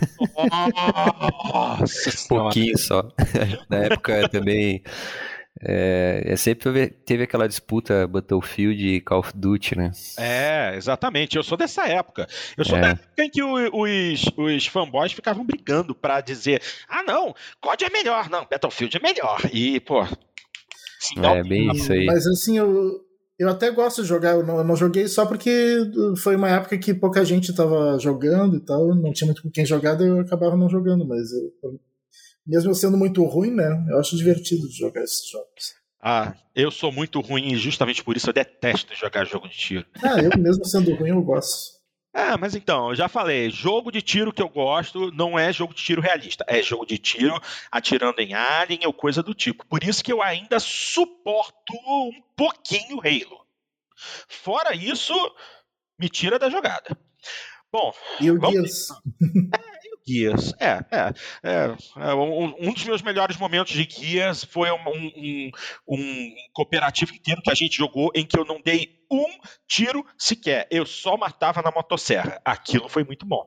Nossa, pouquinho só. Na época também... sempre teve aquela disputa Battlefield e Call of Duty, né? Exatamente. Eu sou dessa época. Eu sou da época em que os fanboys ficavam brigando pra dizer: não, COD é melhor, não, Battlefield é melhor. E, pô... bem isso aí. Mas assim, eu até gosto de jogar. Eu não joguei só porque foi uma época que pouca gente tava jogando e tal. Não tinha muito com quem jogar, daí eu acabava não jogando, mas... mesmo eu sendo muito ruim, né? Eu acho divertido de jogar esses jogos. Eu sou muito ruim e justamente por isso eu detesto jogar jogo de tiro. Eu mesmo sendo ruim eu gosto. Mas então, eu já falei, jogo de tiro que eu gosto não é jogo de tiro realista, é jogo de tiro atirando em alien ou coisa do tipo. Por isso que eu ainda suporto um pouquinho Halo. Fora isso, me tira da jogada. Bom, e o Gears? Gears. Um dos meus melhores momentos de Gears foi um cooperativo inteiro que a gente jogou em que eu não dei um tiro sequer. Eu só matava na motosserra. Aquilo foi muito bom.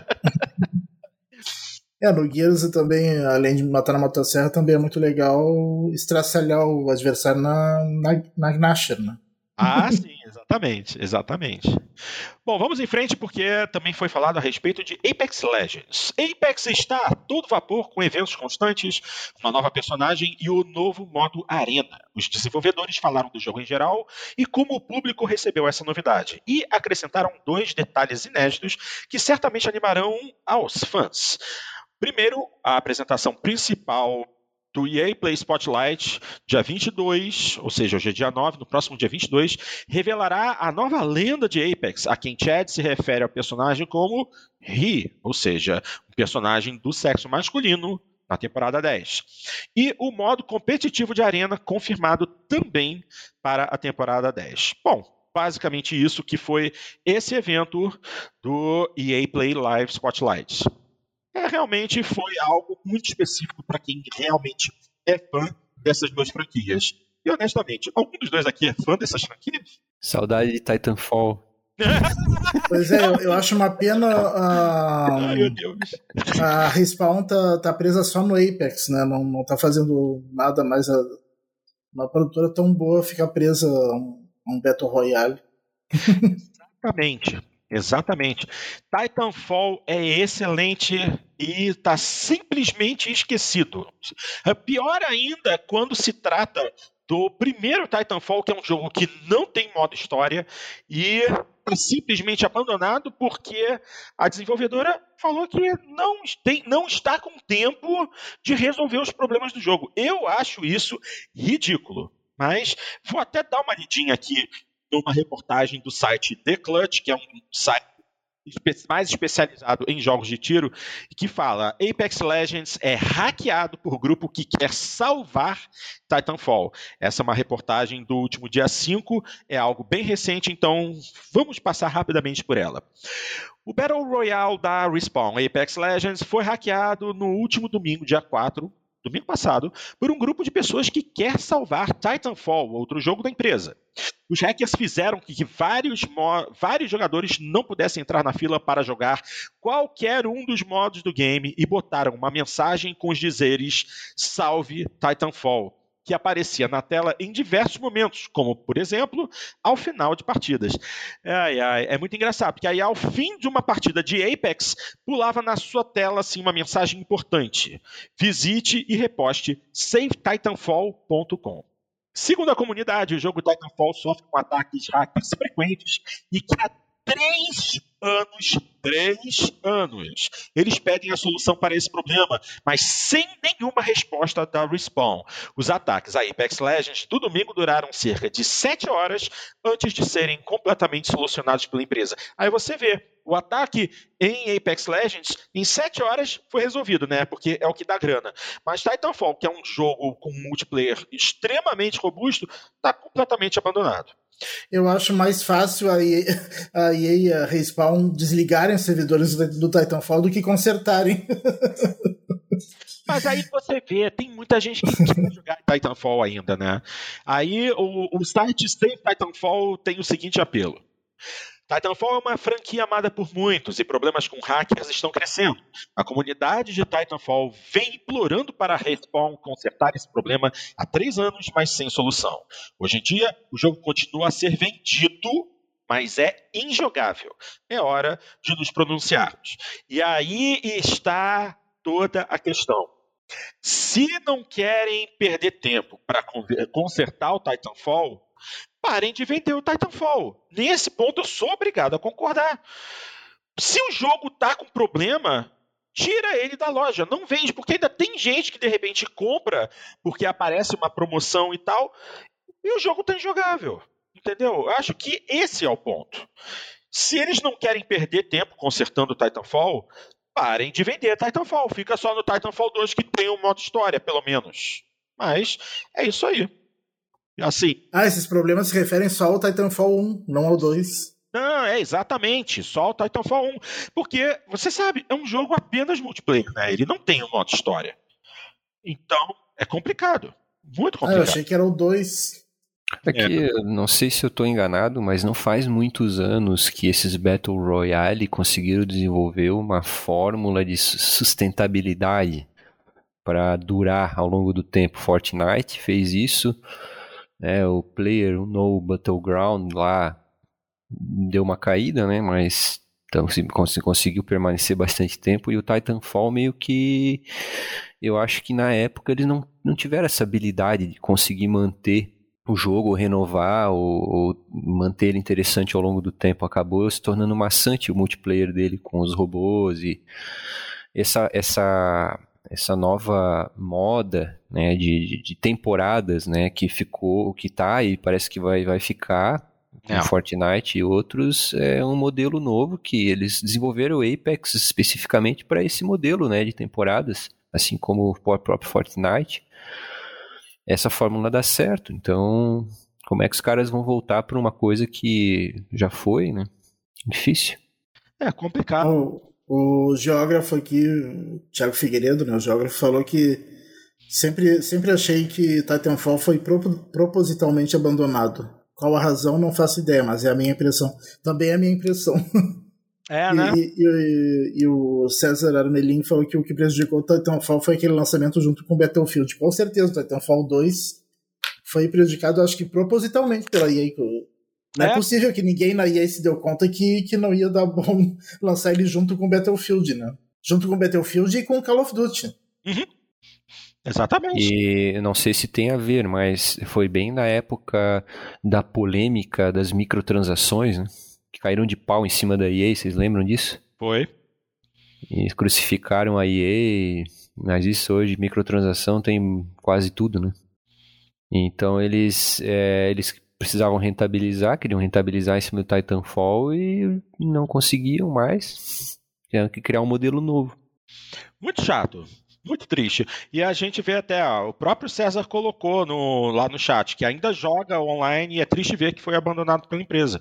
No Gears também, além de matar na motosserra, também é muito legal estraçalhar o adversário na Gnasher, né? Sim, exatamente. Bom, vamos em frente porque também foi falado a respeito de Apex Legends. Apex está a todo vapor com eventos constantes, uma nova personagem e o novo modo Arena. Os desenvolvedores falaram do jogo em geral e como o público recebeu essa novidade. E acrescentaram 2 detalhes inéditos que certamente animarão aos fãs. Primeiro, a apresentação principal do EA Play Spotlight, dia 22, ou seja, hoje é dia 9, no próximo dia 22, revelará a nova lenda de Apex, a quem Chad se refere ao personagem como He, ou seja, um personagem do sexo masculino na temporada 10. E o modo competitivo de arena confirmado também para a temporada 10. Bom, Basicamente isso que foi esse evento do EA Play Live Spotlight. Realmente foi algo muito específico para quem realmente é fã dessas duas franquias. E honestamente, algum dos dois aqui é fã dessas franquias? Saudade de Titanfall. Pois é, eu acho uma pena Ai, meu Deus. a Respawn tá presa só no Apex, né? Não tá fazendo nada mais. Uma produtora tão boa ficar presa a um Battle Royale. Exatamente. Titanfall é excelente e está simplesmente esquecido. Pior ainda quando se trata do primeiro Titanfall, que é um jogo que não tem modo história e está simplesmente abandonado porque a desenvolvedora falou que não está com tempo de resolver os problemas do jogo. Eu acho isso ridículo, mas vou até dar uma lidinha aqui numa reportagem do site The Clutch, que é um site mais especializado em jogos de tiro, que fala: Apex Legends é hackeado por grupo que quer salvar Titanfall. Essa é uma reportagem do último dia 5, é algo bem recente, então vamos passar rapidamente por ela. O Battle Royale da Respawn, Apex Legends, foi hackeado no último domingo, dia 4, domingo passado, por um grupo de pessoas que quer salvar Titanfall, outro jogo da empresa. Os hackers fizeram que vários jogadores não pudessem entrar na fila para jogar qualquer um dos modos do game e botaram uma mensagem com os dizeres "Salve Titanfall", que aparecia na tela em diversos momentos, como, por exemplo, ao final de partidas. É muito engraçado, porque aí ao fim de uma partida de Apex, pulava na sua tela assim, uma mensagem importante: visite e reposte savetitanfall.com. Segundo a comunidade, o jogo Titanfall sofre com ataques hackers frequentes e que há 3 anos, eles pedem a solução para esse problema, mas sem nenhuma resposta da Respawn. Os ataques a Apex Legends do domingo duraram cerca de 7 horas antes de serem completamente solucionados pela empresa. Aí você vê, o ataque em Apex Legends, em 7 horas foi resolvido, né? Porque é o que dá grana. Mas Titanfall, que é um jogo com multiplayer extremamente robusto, está completamente abandonado. Eu acho mais fácil a EA e a Respawn desligarem os servidores do Titanfall do que consertarem. Mas aí você vê, tem muita gente que quer jogar Titanfall ainda, né? Aí o site Save Titanfall tem o seguinte apelo: Titanfall é uma franquia amada por muitos e problemas com hackers estão crescendo. A comunidade de Titanfall vem implorando para a Respawn consertar esse problema há 3 anos, mas sem solução. Hoje em dia, o jogo continua a ser vendido, mas é injogável. É hora de nos pronunciarmos. E aí está toda a questão. Se não querem perder tempo para consertar o Titanfall, parem de vender o Titanfall. Nesse ponto eu sou obrigado a concordar. Se o jogo tá com problema, tira ele da loja, não vende, porque ainda tem gente que de repente compra porque aparece uma promoção e tal, e o jogo tá injogável. Entendeu? Eu acho que esse é o ponto. Se eles não querem perder tempo consertando o Titanfall, parem de vender Titanfall. Fica só no Titanfall 2 que tem um modo história, pelo menos. Mas é isso aí. Assim. Esses problemas se referem só ao Titanfall 1, não ao 2. Não, é exatamente, só o Titanfall 1. Porque, você sabe, é um jogo apenas multiplayer, né? Ele não tem um modo história. Então, é complicado. Muito complicado. Eu achei que era o 2. Aqui, não sei se eu estou enganado, mas não faz muitos anos que esses Battle Royale conseguiram desenvolver uma fórmula de sustentabilidade para durar ao longo do tempo. Fortnite fez isso. O PlayerUnknown's Battleground lá deu uma caída, né? Mas então, conseguiu permanecer bastante tempo. E o Titanfall meio que... Eu acho que na época eles não tiveram essa habilidade de conseguir manter o jogo, ou renovar, ou manter ele interessante ao longo do tempo. Acabou se tornando maçante o multiplayer dele com os robôs e essa nova moda, né, de temporadas, né, que ficou, que tá e parece que vai ficar com Fortnite e outros, é um modelo novo que eles desenvolveram o Apex especificamente para esse modelo, né, de temporadas, assim como o próprio Fortnite. Essa fórmula dá certo, então Como é que os caras vão voltar para uma coisa que já foi, né? Difícil. É complicado. O geógrafo aqui, o Thiago Figueiredo, né, o geógrafo, falou que sempre achei que Titanfall foi propositalmente abandonado. Qual a razão, não faço ideia, mas é a minha impressão. Também é a minha impressão. Né? E o César Armelin falou que o que prejudicou o Titanfall foi aquele lançamento junto com o Battlefield. Com certeza, o Titanfall 2 foi prejudicado, acho que propositalmente pela EA. Não é possível que ninguém na EA se deu conta que não ia dar bom lançar ele junto com o Battlefield, né? Junto com o Battlefield e com o Call of Duty. Uhum. Exatamente. E não sei se tem a ver, mas foi bem na época da polêmica das microtransações, né? Que caíram de pau em cima da EA, vocês lembram disso? Foi. E crucificaram a EA, mas isso hoje, microtransação tem quase tudo, né? Então eles precisavam queriam rentabilizar em cima do Titanfall e não conseguiam mais. Tinham que criar um modelo novo. Muito chato. Muito triste. E a gente vê até, o próprio César colocou lá no chat, que ainda joga online e é triste ver que foi abandonado pela empresa.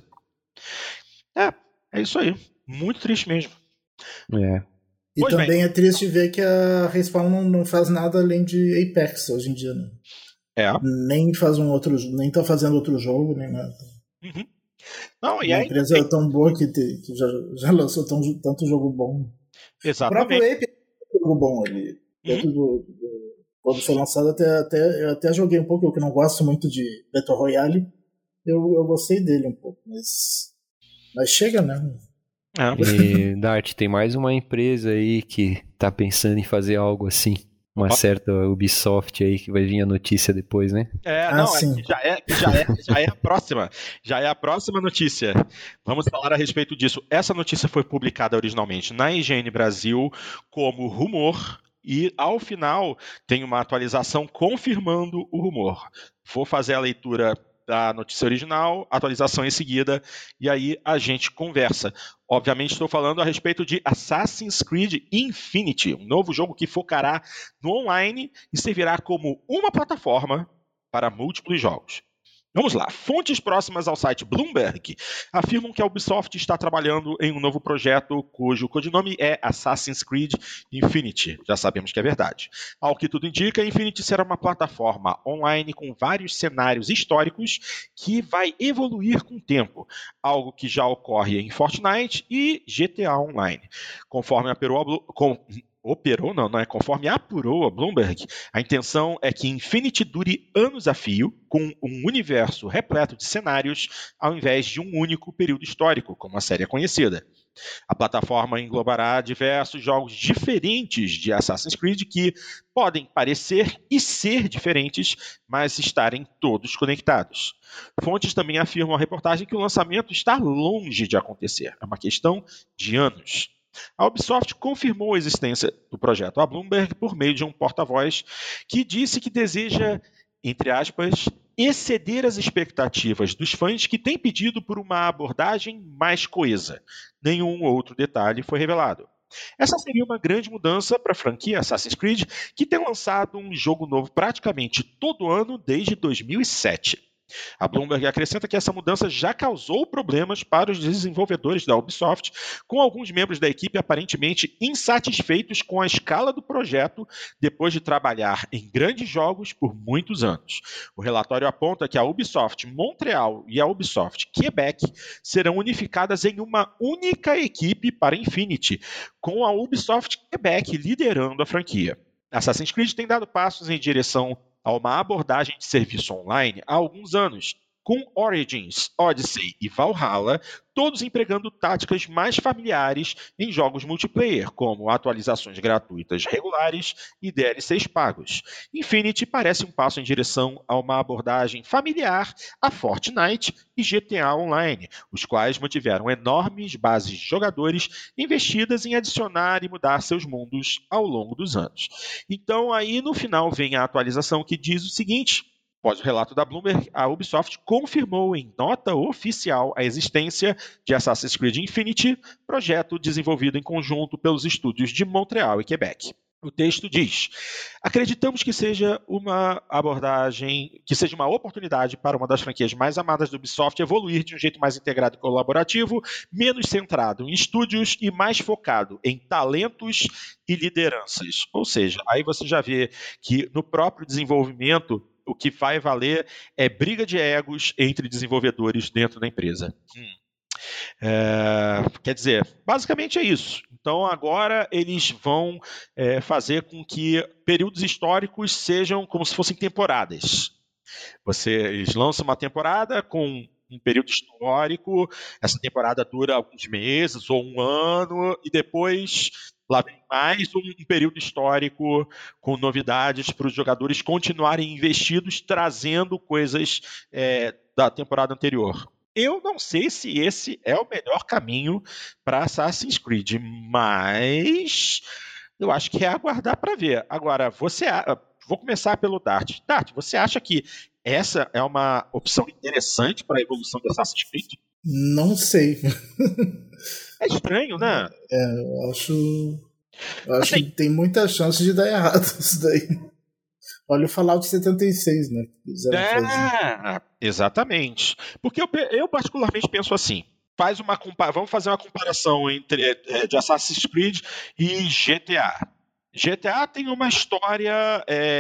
É isso aí. Muito triste mesmo. E pois também é triste ver que a Respawn não faz nada além de Apex hoje em dia, né? Nem tá fazendo outro jogo, nem nada. Uhum. Não, e a empresa é tão boa que já lançou tanto jogo bom. Exatamente. O próprio Apex é um jogo bom ali. Quando foi lançado, eu até joguei um pouco, eu que não gosto muito de Battle Royale, eu gostei dele um pouco, mas chega, né? E, Dart, tem mais uma empresa aí que tá pensando em fazer algo assim. Uma certa Ubisoft aí, que vai vir a notícia depois, né? Sim. Já é a próxima. Já é a próxima notícia. Vamos falar a respeito disso. Essa notícia foi publicada originalmente na IGN Brasil como rumor e, ao final, tem uma atualização confirmando o rumor. Vou fazer a leitura da notícia original, atualização em seguida, e aí a gente conversa. Obviamente estou falando a respeito de Assassin's Creed Infinity, um novo jogo que focará no online e servirá como uma plataforma para múltiplos jogos. Vamos lá. Fontes próximas ao site Bloomberg afirmam que a Ubisoft está trabalhando em um novo projeto cujo codinome é Assassin's Creed Infinity. Já sabemos que é verdade. Ao que tudo indica, Infinity será uma plataforma online com vários cenários históricos que vai evoluir com o tempo, algo que já ocorre em Fortnite e GTA Online. Conforme apurou a Bloomberg, a intenção é que Infinity dure anos a fio, com um universo repleto de cenários, ao invés de um único período histórico, como a série é conhecida. A plataforma englobará diversos jogos diferentes de Assassin's Creed que podem parecer e ser diferentes, mas estarem todos conectados. Fontes também afirmam à reportagem que o lançamento está longe de acontecer. É uma questão de anos. A Ubisoft confirmou a existência do projeto à Bloomberg por meio de um porta-voz que disse que deseja, entre aspas, exceder as expectativas dos fãs que têm pedido por uma abordagem mais coesa. Nenhum outro detalhe foi revelado. Essa seria uma grande mudança para a franquia Assassin's Creed, que tem lançado um jogo novo praticamente todo ano desde 2007. A Bloomberg acrescenta que essa mudança já causou problemas para os desenvolvedores da Ubisoft, com alguns membros da equipe aparentemente insatisfeitos com a escala do projeto depois de trabalhar em grandes jogos por muitos anos. O relatório aponta que a Ubisoft Montreal e a Ubisoft Quebec serão unificadas em uma única equipe para Infinity, com a Ubisoft Quebec liderando a franquia. Assassin's Creed tem dado passos em direção a uma abordagem de serviço online há alguns anos, com Origins, Odyssey e Valhalla, todos empregando táticas mais familiares em jogos multiplayer, como atualizações gratuitas regulares e DLCs pagos. Infinity parece um passo em direção a uma abordagem familiar a Fortnite e GTA Online, os quais mantiveram enormes bases de jogadores investidas em adicionar e mudar seus mundos ao longo dos anos. Então aí no final vem a atualização que diz o seguinte: após o relato da Bloomberg, a Ubisoft confirmou em nota oficial a existência de Assassin's Creed Infinity, projeto desenvolvido em conjunto pelos estúdios de Montreal e Quebec. O texto diz: acreditamos que seja uma oportunidade para uma das franquias mais amadas do Ubisoft evoluir de um jeito mais integrado e colaborativo, menos centrado em estúdios e mais focado em talentos e lideranças. Ou seja, aí você já vê que no próprio desenvolvimento o que vai valer é briga de egos entre desenvolvedores dentro da empresa. Quer dizer, basicamente é isso. Então agora eles vão fazer com que períodos históricos sejam como se fossem temporadas. Eles lançam uma temporada com um período histórico, essa temporada dura alguns meses ou um ano, e depois lá vem mais um período histórico com novidades para os jogadores continuarem investidos, trazendo coisas da temporada anterior. Eu não sei se esse é o melhor caminho para Assassin's Creed, mas eu acho que é aguardar para ver. Agora, vou começar pelo Dart. Dart, você acha que essa é uma opção interessante para a evolução do Assassin's Creed? Não sei. É estranho, né? Eu acho que tem muita chance de dar errado isso daí. Olha o Fallout 76, né? Exatamente. Porque eu particularmente penso assim, vamos fazer uma comparação entre de Assassin's Creed e GTA. GTA tem uma história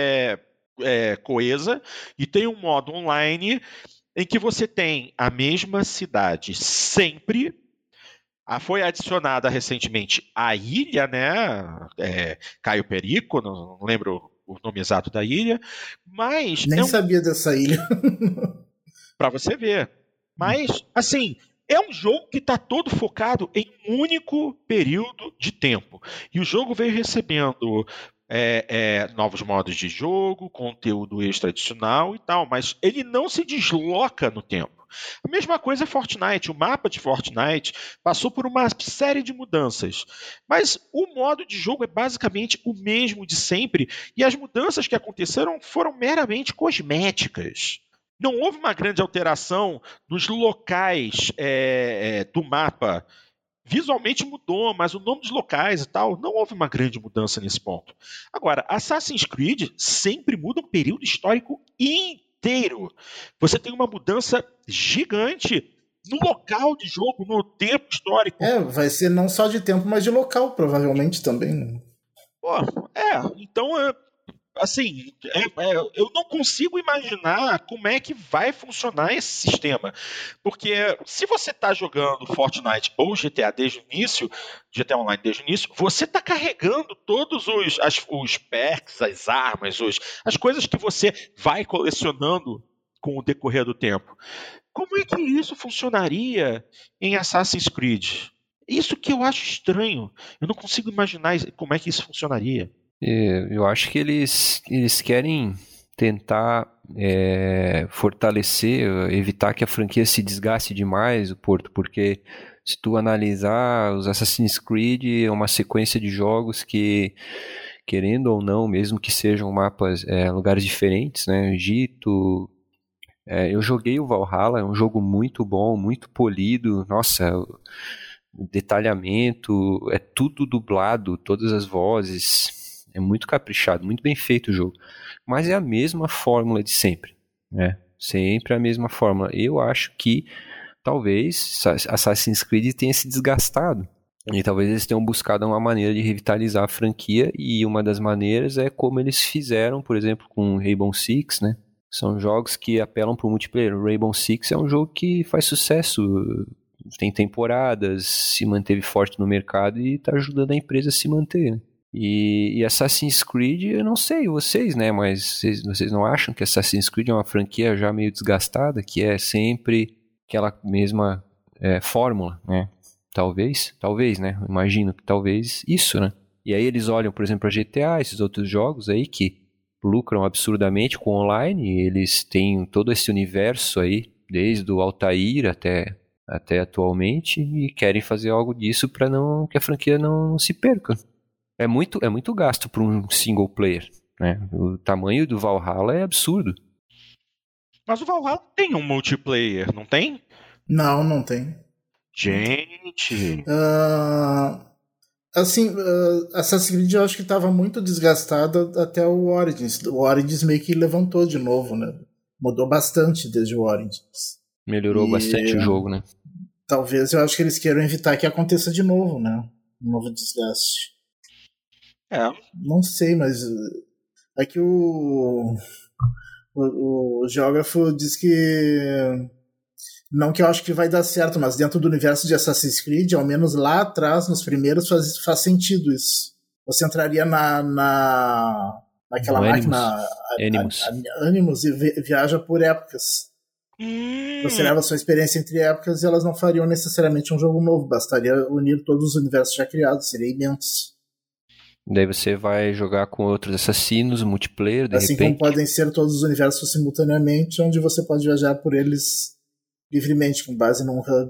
coesa e tem um modo online em que você tem a mesma cidade sempre. Foi adicionada recentemente a ilha, né? Caio Perico, não lembro o nome exato da ilha, mas nem sabia dessa ilha. Para você ver. Mas, assim, é um jogo que está todo focado em um único período de tempo. E o jogo veio recebendo novos modos de jogo, conteúdo extra adicional e tal, mas ele não se desloca no tempo. A mesma coisa é Fortnite. O mapa de Fortnite passou por uma série de mudanças, mas o modo de jogo é basicamente o mesmo de sempre e as mudanças que aconteceram foram meramente cosméticas. Não houve uma grande alteração nos locais do mapa. Visualmente mudou, mas o nome dos locais e tal, não houve uma grande mudança nesse ponto. Agora, Assassin's Creed sempre muda um período histórico inteiro. Você tem uma mudança gigante no local de jogo, no tempo histórico. Vai ser não só de tempo, mas de local, provavelmente também. Né? Então, assim, eu não consigo imaginar como é que vai funcionar esse sistema. Porque se você está jogando Fortnite ou GTA desde o início, GTA Online desde o início, você está carregando todos os perks, as armas, as coisas que você vai colecionando com o decorrer do tempo. Como é que isso funcionaria em Assassin's Creed? Isso que eu acho estranho. Eu não consigo imaginar como é que isso funcionaria. Eu acho que eles querem tentar fortalecer, evitar que a franquia se desgaste demais, o Porto, porque se tu analisar, os Assassin's Creed é uma sequência de jogos que, querendo ou não, mesmo que sejam mapas, lugares diferentes, né, Egito, eu joguei o Valhalla, é um jogo muito bom, muito polido, nossa, o detalhamento, é tudo dublado, todas as vozes, é muito caprichado, muito bem feito o jogo. Mas é a mesma fórmula de sempre, né? Sempre a mesma fórmula. Eu acho que talvez Assassin's Creed tenha se desgastado. E talvez eles tenham buscado uma maneira de revitalizar a franquia, e uma das maneiras é como eles fizeram, por exemplo, com Rainbow Six, né? São jogos que apelam para o multiplayer. O Rainbow Six é um jogo que faz sucesso, tem temporadas, se manteve forte no mercado e está ajudando a empresa a se manter, né? E Assassin's Creed, eu não sei vocês, né, mas vocês não acham que Assassin's Creed é uma franquia já meio desgastada, que é sempre aquela mesma fórmula, né? Talvez, né? Imagino que talvez isso, né? E aí eles olham, por exemplo, a GTA, esses outros jogos aí que lucram absurdamente com online, eles têm todo esse universo aí, desde o Altair até atualmente, e querem fazer algo disso para que a franquia não se perca. É muito gasto para um single player, né? O tamanho do Valhalla é absurdo. Mas o Valhalla tem um multiplayer, não tem? Não tem. Gente! Assim, Assassin's Creed eu acho que estava muito desgastado até o Origins. O Origins meio que levantou de novo, né? Mudou bastante desde o Origins. Melhorou bastante o jogo, né? Talvez eu acho que eles queiram evitar que aconteça de novo, né? Um novo desgaste. Não sei, mas é que o geógrafo diz que não que eu acho que vai dar certo, mas dentro do universo de Assassin's Creed, ao menos lá atrás, nos primeiros, faz sentido isso. Você entraria naquela máquina Animus e viaja por épocas. Você leva a sua experiência entre épocas e elas não fariam necessariamente um jogo novo, bastaria unir todos os universos já criados, seria imenso. Daí você vai jogar com outros assassinos, multiplayer, de assim repente. Como podem ser todos os universos simultaneamente, onde você pode viajar por eles livremente, com base num hub.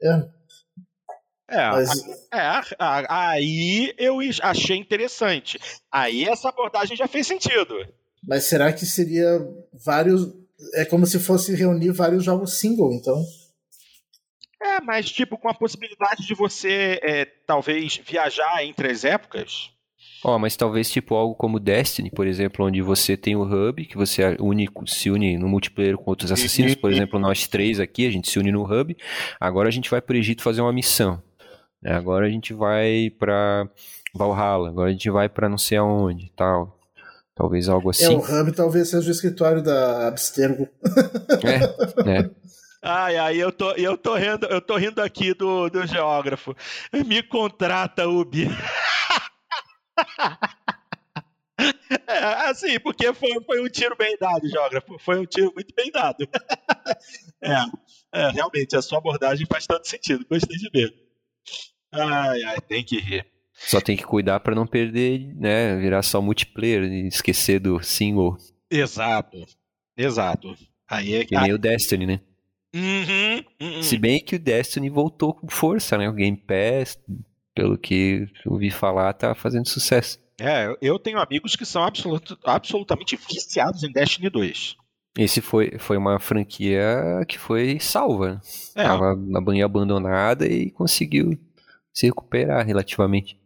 Aí eu achei interessante. Aí essa abordagem já fez sentido. Mas será que seria vários... É como se fosse reunir vários jogos single, então? Mas tipo, com a possibilidade de você talvez viajar entre as épocas. Mas talvez tipo algo como Destiny, por exemplo, onde você tem o hub, que você se une no multiplayer com outros assassinos, por exemplo, nós 3 aqui, a gente se une no hub, agora a gente vai pro Egito fazer uma missão, né? Agora a gente vai pra Valhalla, agora a gente vai pra não sei aonde, tal, talvez algo assim. O hub talvez seja o escritório da Abstergo. Eu tô rindo aqui do geógrafo. Me contrata, Ubi. Assim, porque foi um tiro bem dado, geógrafo. Foi um tiro muito bem dado. Realmente, a sua abordagem faz todo sentido. Gostei de ver. Tem que rir. Só tem que cuidar pra não perder, né? Virar só multiplayer e esquecer do single. Exato. Aí que nem o Destiny, né? Se bem que o Destiny voltou com força, né? O Game Pass, pelo que eu ouvi falar, tá fazendo sucesso. Eu tenho amigos que são absolutamente viciados em Destiny 2. Esse foi uma franquia que foi salva. Tava abandonada e conseguiu se recuperar relativamente.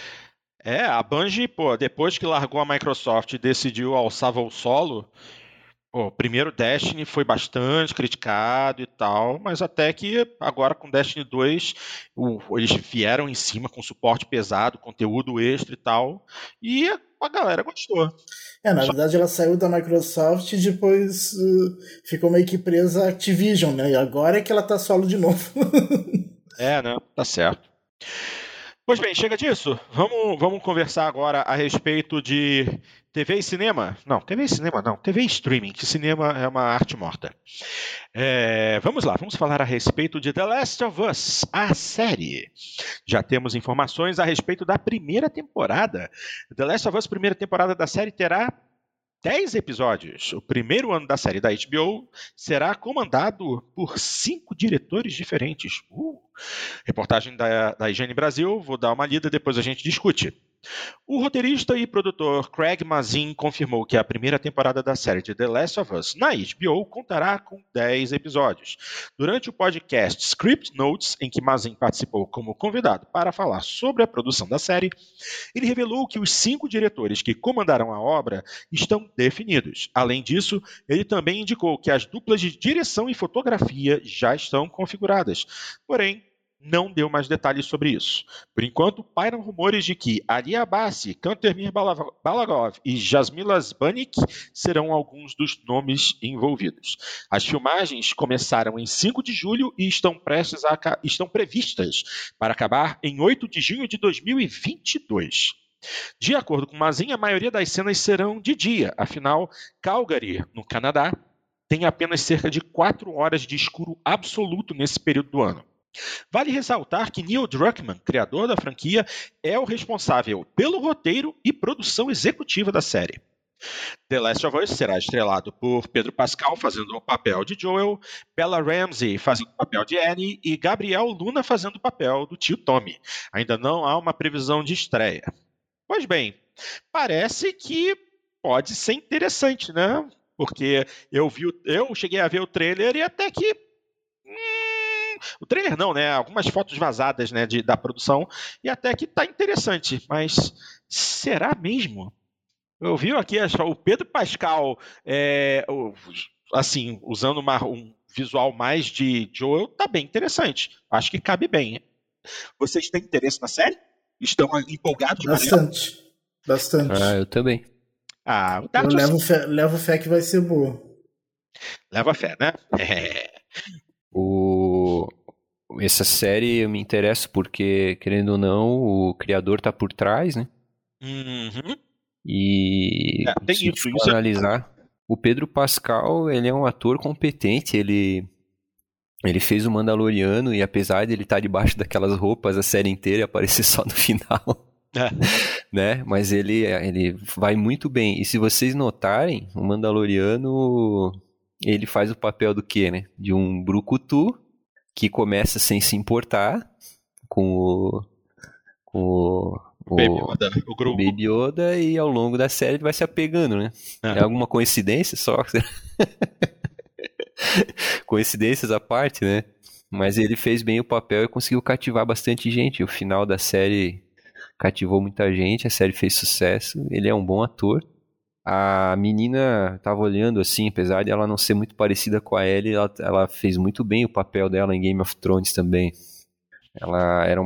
A Bungie, depois que largou a Microsoft e decidiu alçar voo solo, o primeiro Destiny foi bastante criticado e tal, mas até que agora com Destiny 2 eles vieram em cima com suporte pesado, conteúdo extra e tal, e a galera gostou. Na verdade ela saiu da Microsoft e depois ficou meio que presa à Activision, né? E agora é que ela tá solo de novo. Né? Tá certo. Pois bem, chega disso. Vamos conversar agora a respeito de TV e cinema. Não, TV e cinema não. TV e streaming, que cinema é uma arte morta. Vamos lá, vamos falar a respeito de The Last of Us, a série. Já temos informações a respeito da primeira temporada. The Last of Us, primeira temporada da série, terá 10 episódios. O primeiro ano da série da HBO será comandado por 5 diretores diferentes. Reportagem da IGN Brasil, vou dar uma lida, depois a gente discute. O roteirista e produtor Craig Mazin confirmou que a primeira temporada da série de The Last of Us na HBO contará com 10 episódios. Durante o podcast Script Notes, em que Mazin participou como convidado para falar sobre a produção da série, ele revelou que os 5 diretores que comandarão a obra estão definidos. Além disso, ele também indicou que as duplas de direção e fotografia já estão configuradas. Porém, não deu mais detalhes sobre isso. Por enquanto, pairam rumores de que Ali Abbasi, Kantemir Balagov e Jasmila Zbanik serão alguns dos nomes envolvidos. As filmagens começaram em 5 de julho e estão previstas para acabar em 8 de junho de 2022. De acordo com Mazin, a maioria das cenas serão de dia, afinal, Calgary, no Canadá, tem apenas cerca de 4 horas de escuro absoluto nesse período do ano. Vale ressaltar que Neil Druckmann, criador da franquia, é o responsável pelo roteiro e produção executiva da série. The Last of Us será estrelado por Pedro Pascal fazendo o papel de Joel, Bella Ramsey fazendo o papel de Annie e Gabriel Luna fazendo o papel do tio Tommy. Ainda não há uma previsão de estreia. Pois bem, parece que pode ser interessante, né? Porque eu cheguei a ver o trailer e até que O trailer não, né? Algumas fotos vazadas, né, da produção, e até que tá interessante, mas será mesmo? Eu vi aqui o Pedro Pascal, assim, usando um visual mais de Joel, tá bem interessante. Acho que cabe bem. Vocês têm interesse na série? Estão empolgados? Bastante. Bastante. Eu também. O Eu levo fé que vai ser boa. Leva fé, né? Essa série eu me interesso porque, querendo ou não, o criador tá por trás, né? Uhum. E tem se isso, for analisar, o Pedro Pascal, ele é um ator competente, ele fez o Mandaloriano e apesar de ele estar debaixo daquelas roupas a série inteira e aparecer só no final, né? Mas ele vai muito bem. E se vocês notarem, o Mandaloriano, ele faz o papel do quê, né? De um brucutu que começa sem se importar com o Baby Yoda e ao longo da série ele vai se apegando, né? É alguma coincidência só? Coincidências à parte, né? Mas ele fez bem o papel e conseguiu cativar bastante gente. O final da série cativou muita gente, a série fez sucesso, ele é um bom ator. A menina tava olhando assim, apesar de ela não ser muito parecida com a Ellie, ela fez muito bem o papel dela em Game of Thrones também. Ela era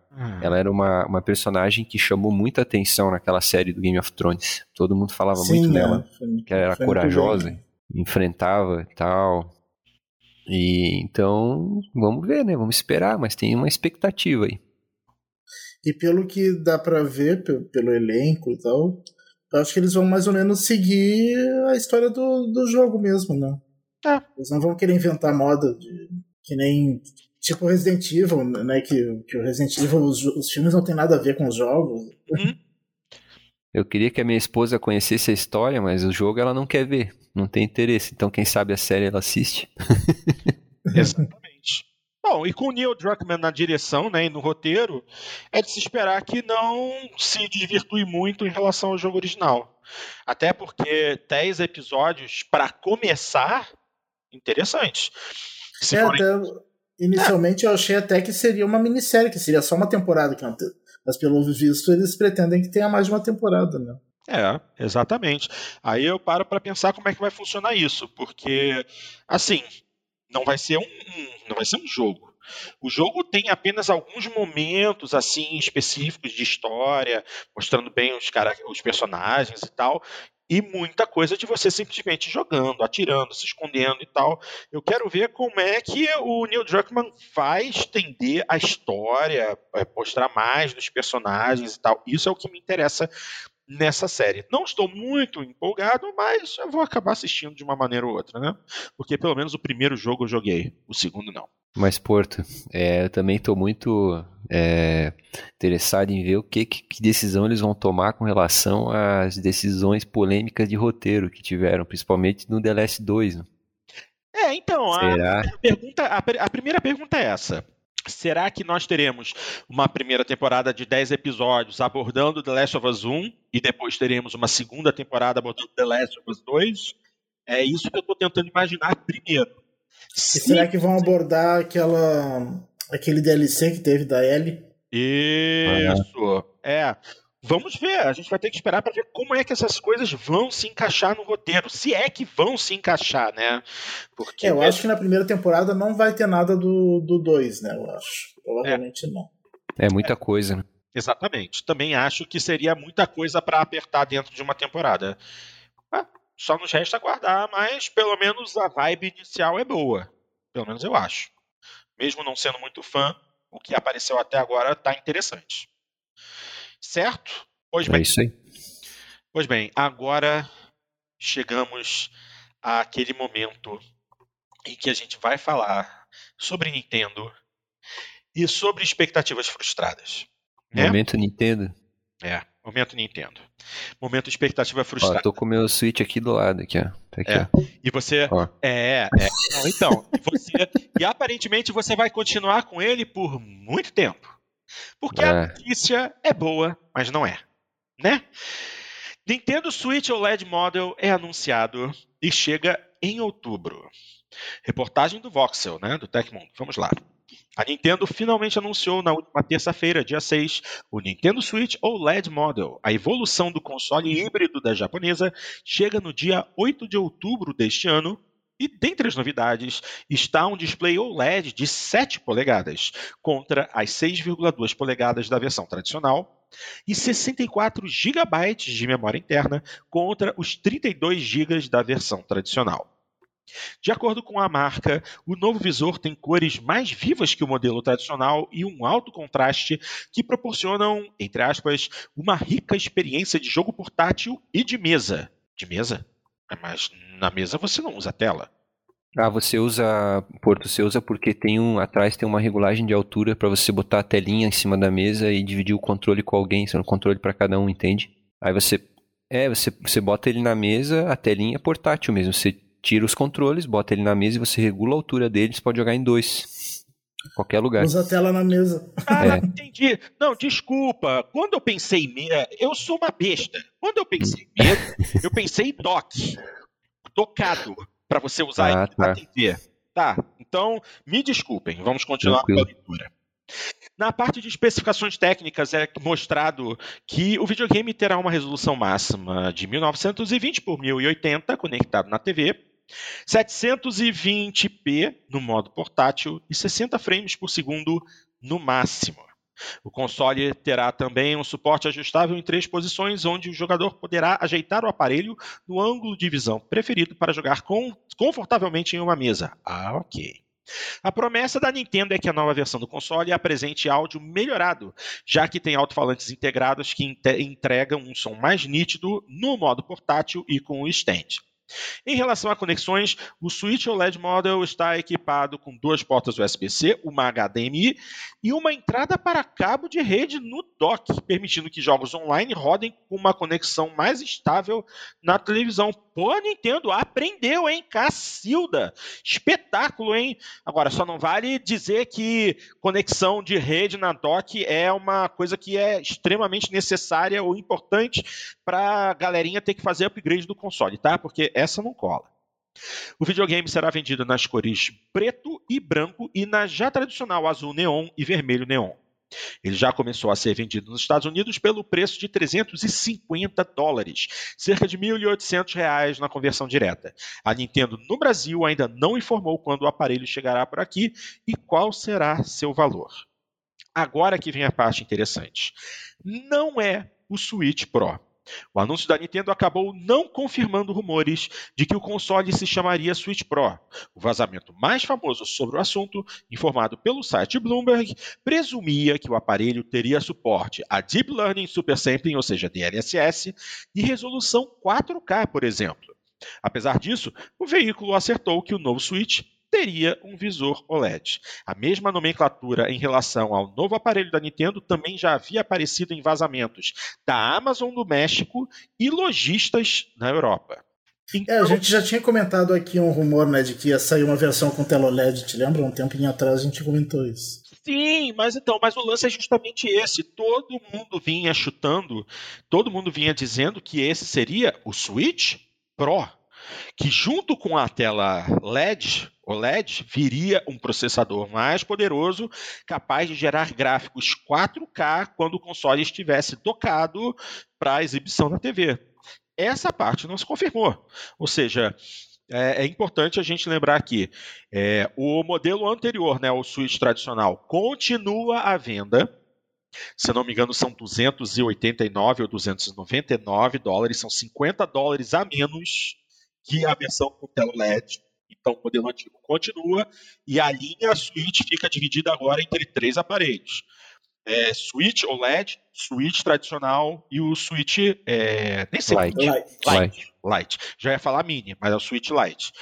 uma personagem que chamou muita atenção naquela série do Game of Thrones. Todo mundo falava muito dela, que ela era corajosa, enfrentava e tal. E então, vamos ver, né? Vamos esperar, mas tem uma expectativa aí. E pelo que dá pra ver, pelo elenco e tal, eu acho que eles vão mais ou menos seguir a história do jogo mesmo, né? Eles não vão querer inventar moda que nem tipo Resident Evil, né? Que o Resident Evil, os filmes não tem nada a ver com os jogos. Eu queria que a minha esposa conhecesse a história, mas o jogo ela não quer ver, não tem interesse. Então quem sabe a série ela assiste. Exatamente. Bom, e com o Neil Druckmann na direção, né, e no roteiro, é de se esperar que não se desvirtue muito em relação ao jogo original. Até porque 10 episódios, para começar, interessante. Inicialmente eu achei até que seria uma minissérie, que seria só uma temporada. Mas pelo visto eles pretendem que tenha mais de uma temporada, né? Exatamente. Aí eu paro para pensar como é que vai funcionar isso, porque, assim, não vai ser um jogo. O jogo tem apenas alguns momentos assim específicos de história, mostrando bem os personagens e tal, e muita coisa de você simplesmente jogando, atirando, se escondendo e tal. Eu quero ver como é que o Neil Druckmann vai estender a história, mostrar mais dos personagens e tal. Isso é o que me interessa nessa série. Não estou muito empolgado, mas eu vou acabar assistindo de uma maneira ou outra, né? Porque pelo menos o primeiro jogo eu joguei, o segundo não. Mas, Porto, eu também estou muito interessado em ver que decisão eles vão tomar com relação às decisões polêmicas de roteiro que tiveram, principalmente no The Last 2. Né? Então, a primeira pergunta é essa. Será que nós teremos uma primeira temporada de 10 episódios abordando The Last of Us 1 e depois teremos uma segunda temporada abordando The Last of Us 2? É isso que eu estou tentando imaginar primeiro. E será que vão abordar aquele DLC que teve da Ellie? Isso. Vamos ver. A gente vai ter que esperar para ver como é que essas coisas vão se encaixar no roteiro. Se é que vão se encaixar, né? Porque eu acho que na primeira temporada não vai ter nada do 2, né? Eu acho. Provavelmente não. É muita coisa, né? Exatamente. Também acho que seria muita coisa para apertar dentro de uma temporada. Só nos resta aguardar, mas pelo menos a vibe inicial é boa. Pelo menos eu acho. Mesmo não sendo muito fã, o que apareceu até agora está interessante. Certo? Pois bem. É isso aí. Pois bem, agora chegamos àquele momento em que a gente vai falar sobre Nintendo e sobre expectativas frustradas. Momento Nintendo? Momento Nintendo. Momento expectativa frustrada. Tô com o meu Switch aqui do lado, aqui, ó. Tá aqui, ó. E você... Não, então, e aparentemente você vai continuar com ele por muito tempo. Porque a notícia é boa, mas não é. Né? Nintendo Switch OLED Model é anunciado e chega em outubro. Reportagem do Voxel, né? Do Tecmundo. Vamos lá. A Nintendo finalmente anunciou na última terça-feira, dia 6, o Nintendo Switch OLED Model. A evolução do console híbrido da japonesa chega no dia 8 de outubro deste ano. E dentre as novidades está um display OLED de 7 polegadas, contra as 6,2 polegadas da versão tradicional, e 64 GB de memória interna, contra os 32 GB da versão tradicional. De acordo com a marca, o novo visor tem cores mais vivas que o modelo tradicional e um alto contraste que proporcionam, entre aspas, uma rica experiência de jogo portátil e de mesa. De mesa? Mas na mesa você não usa tela. Você usa, Porto, você usa porque atrás tem uma regulagem de altura para você botar a telinha em cima da mesa e dividir o controle com alguém, sendo um controle para cada um, entende? Aí você bota ele na mesa, a telinha é portátil mesmo, você tira os controles, bota ele na mesa e você regula a altura dele, você pode jogar em 2. Em qualquer lugar. Usa a tela na mesa. Entendi. Não, desculpa. Quando eu pensei em mesa, eu sou uma besta. Quando eu pensei em mesa, eu pensei em dock. Docado. Para você usar na TV. Tá, então me desculpem. Vamos continuar com a leitura. Na parte de especificações técnicas é mostrado que o videogame terá uma resolução máxima de 1920 por 1080 conectado na TV, 720p no modo portátil e 60 frames por segundo no máximo. O console terá também um suporte ajustável em 3 posições, onde o jogador poderá ajeitar o aparelho no ângulo de visão preferido para jogar confortavelmente em uma mesa. Ok. A promessa da Nintendo é que a nova versão do console apresente áudio melhorado, já que tem alto-falantes integrados que entregam um som mais nítido no modo portátil e com o stand. Em relação a conexões, o Switch OLED Model está equipado com 2 portas USB-C, uma HDMI e uma entrada para cabo de rede no dock, permitindo que jogos online rodem com uma conexão mais estável na televisão. Pô, Nintendo, aprendeu, hein? Cacilda! Espetáculo, hein? Agora, só não vale dizer que conexão de rede na dock é uma coisa que é extremamente necessária ou importante para a galerinha ter que fazer upgrade do console, tá? Porque essa não cola. O videogame será vendido nas cores preto e branco e na já tradicional azul neon e vermelho neon. Ele já começou a ser vendido nos Estados Unidos pelo preço de $350, cerca de R$1.800 na conversão direta. A Nintendo no Brasil ainda não informou quando o aparelho chegará por aqui e qual será seu valor. Agora que vem a parte interessante. Não é o Switch Pro. O anúncio da Nintendo acabou não confirmando rumores de que o console se chamaria Switch Pro. O vazamento mais famoso sobre o assunto, informado pelo site Bloomberg, presumia que o aparelho teria suporte a Deep Learning Super Sampling, ou seja, DLSS, e resolução 4K, por exemplo. Apesar disso, o veículo acertou que o novo Switch teria um visor OLED. A mesma nomenclatura em relação ao novo aparelho da Nintendo também já havia aparecido em vazamentos da Amazon no México e lojistas na Europa. Então, a gente já tinha comentado aqui um rumor, né, de que ia sair uma versão com tela OLED, te lembra? Um tempinho atrás a gente comentou isso. Sim, mas o lance é justamente esse. Todo mundo vinha chutando, todo mundo vinha dizendo que esse seria o Switch Pro, que junto com a tela OLED viria um processador mais poderoso, capaz de gerar gráficos 4K quando o console estivesse docado para exibição na TV. Essa parte não se confirmou. Ou seja, é importante a gente lembrar que o modelo anterior, né, o Switch tradicional, continua à venda. Se não me engano, são $289 ou $299, são $50 a menos que a versão com tela LED. Então, o modelo antigo continua e a linha Switch fica dividida agora entre 3 aparelhos. Switch OLED, Switch tradicional e o Switch nem sei Lite. Já ia falar mini, mas é o Switch Lite.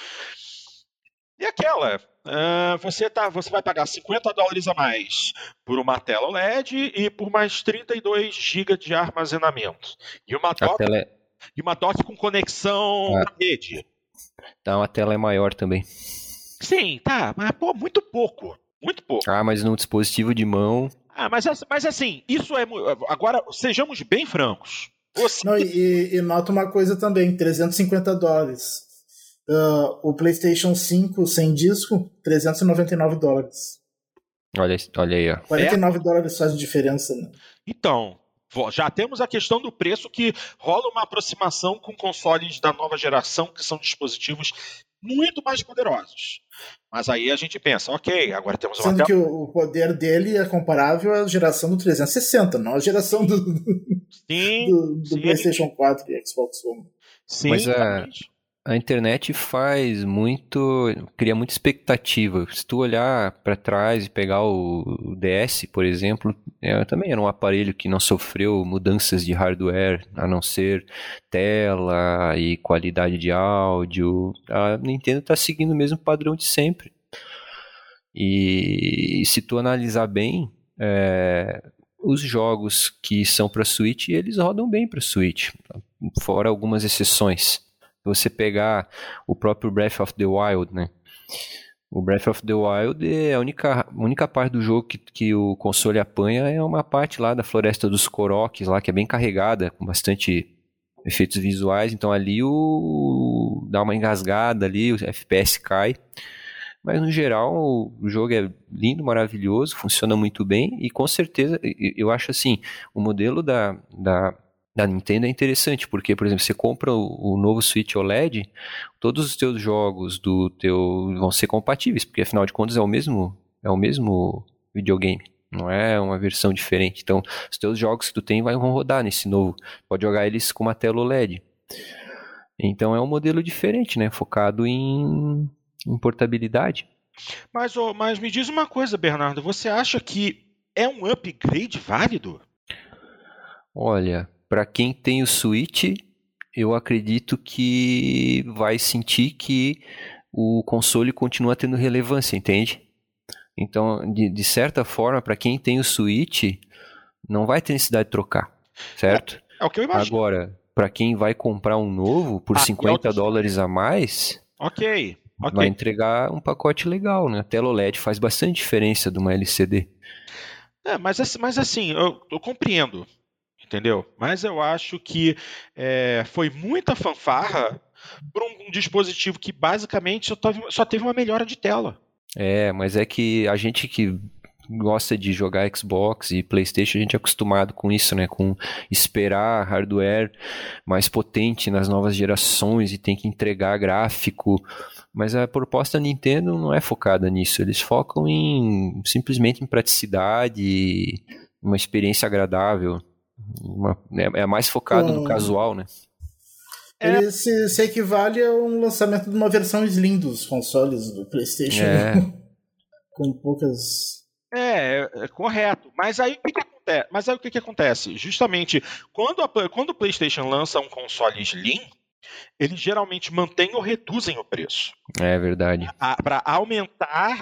E aquela, você vai pagar $50 a mais por uma tela OLED e por mais 32 GB de armazenamento. E uma dock com conexão na rede. Então a tela é maior também. Sim, tá, mas muito pouco. Muito pouco. Mas no dispositivo de mão... Mas assim, isso é... Agora, sejamos bem francos. Não, e nota uma coisa também, $350. O PlayStation 5 sem disco, $399. Olha aí, ó. $49 faz diferença, né? Então, já temos a questão do preço, que rola uma aproximação com consoles da nova geração, que são dispositivos muito mais poderosos. Mas aí a gente pensa, ok, agora temos uma Sendo que o poder dele é comparável à geração do 360, não à geração do PlayStation 4 e Xbox One. Sim, mas a internet cria muita expectativa. Se tu olhar para trás e pegar o DS, por exemplo, também era um aparelho que não sofreu mudanças de hardware, a não ser tela e qualidade de áudio. A Nintendo está seguindo o mesmo padrão de sempre. E se tu analisar bem, os jogos que são para Switch, eles rodam bem para Switch, fora algumas exceções. Se você pegar o próprio Breath of the Wild, né? O Breath of the Wild é a única parte do jogo que o console apanha, é uma parte lá da Floresta dos Koroks, lá, que é bem carregada, com bastante efeitos visuais. Então ali dá uma engasgada ali, o FPS cai. Mas no geral o jogo é lindo, maravilhoso, funciona muito bem. E com certeza, eu acho assim, o modelo da Nintendo é interessante, porque, por exemplo, você compra o novo Switch OLED, todos os teus jogos vão ser compatíveis, porque afinal de contas é o mesmo videogame, não é uma versão diferente. Então, os teus jogos que tu tem vão rodar nesse novo, pode jogar eles com uma tela OLED. Então é um modelo diferente, né? Focado em portabilidade. Mas me diz uma coisa, Bernardo, você acha que é um upgrade válido? Olha, para quem tem o Switch, eu acredito que vai sentir que o console continua tendo relevância, entende? Então, de certa forma, para quem tem o Switch, não vai ter necessidade de trocar, certo? É o que eu imagino. Agora, para quem vai comprar um novo por $50 a mais, vai entregar um pacote legal, né? A tela OLED faz bastante diferença de uma LCD. Mas assim, eu compreendo. Entendeu? Mas eu acho que foi muita fanfarra para um dispositivo que basicamente só teve uma melhora de tela. Mas é que a gente que gosta de jogar Xbox e PlayStation, a gente é acostumado com isso, né? Com esperar hardware mais potente nas novas gerações e tem que entregar gráfico. Mas a proposta da Nintendo não é focada nisso. Eles focam simplesmente em praticidade, uma experiência agradável. É mais focado no casual, né? Ele se equivale a um lançamento de uma versão Slim dos consoles do PlayStation. Com poucas... Correto. Mas aí o que acontece? Justamente, quando o PlayStation lança um console Slim, eles geralmente mantêm ou reduzem o preço. É verdade. Para aumentar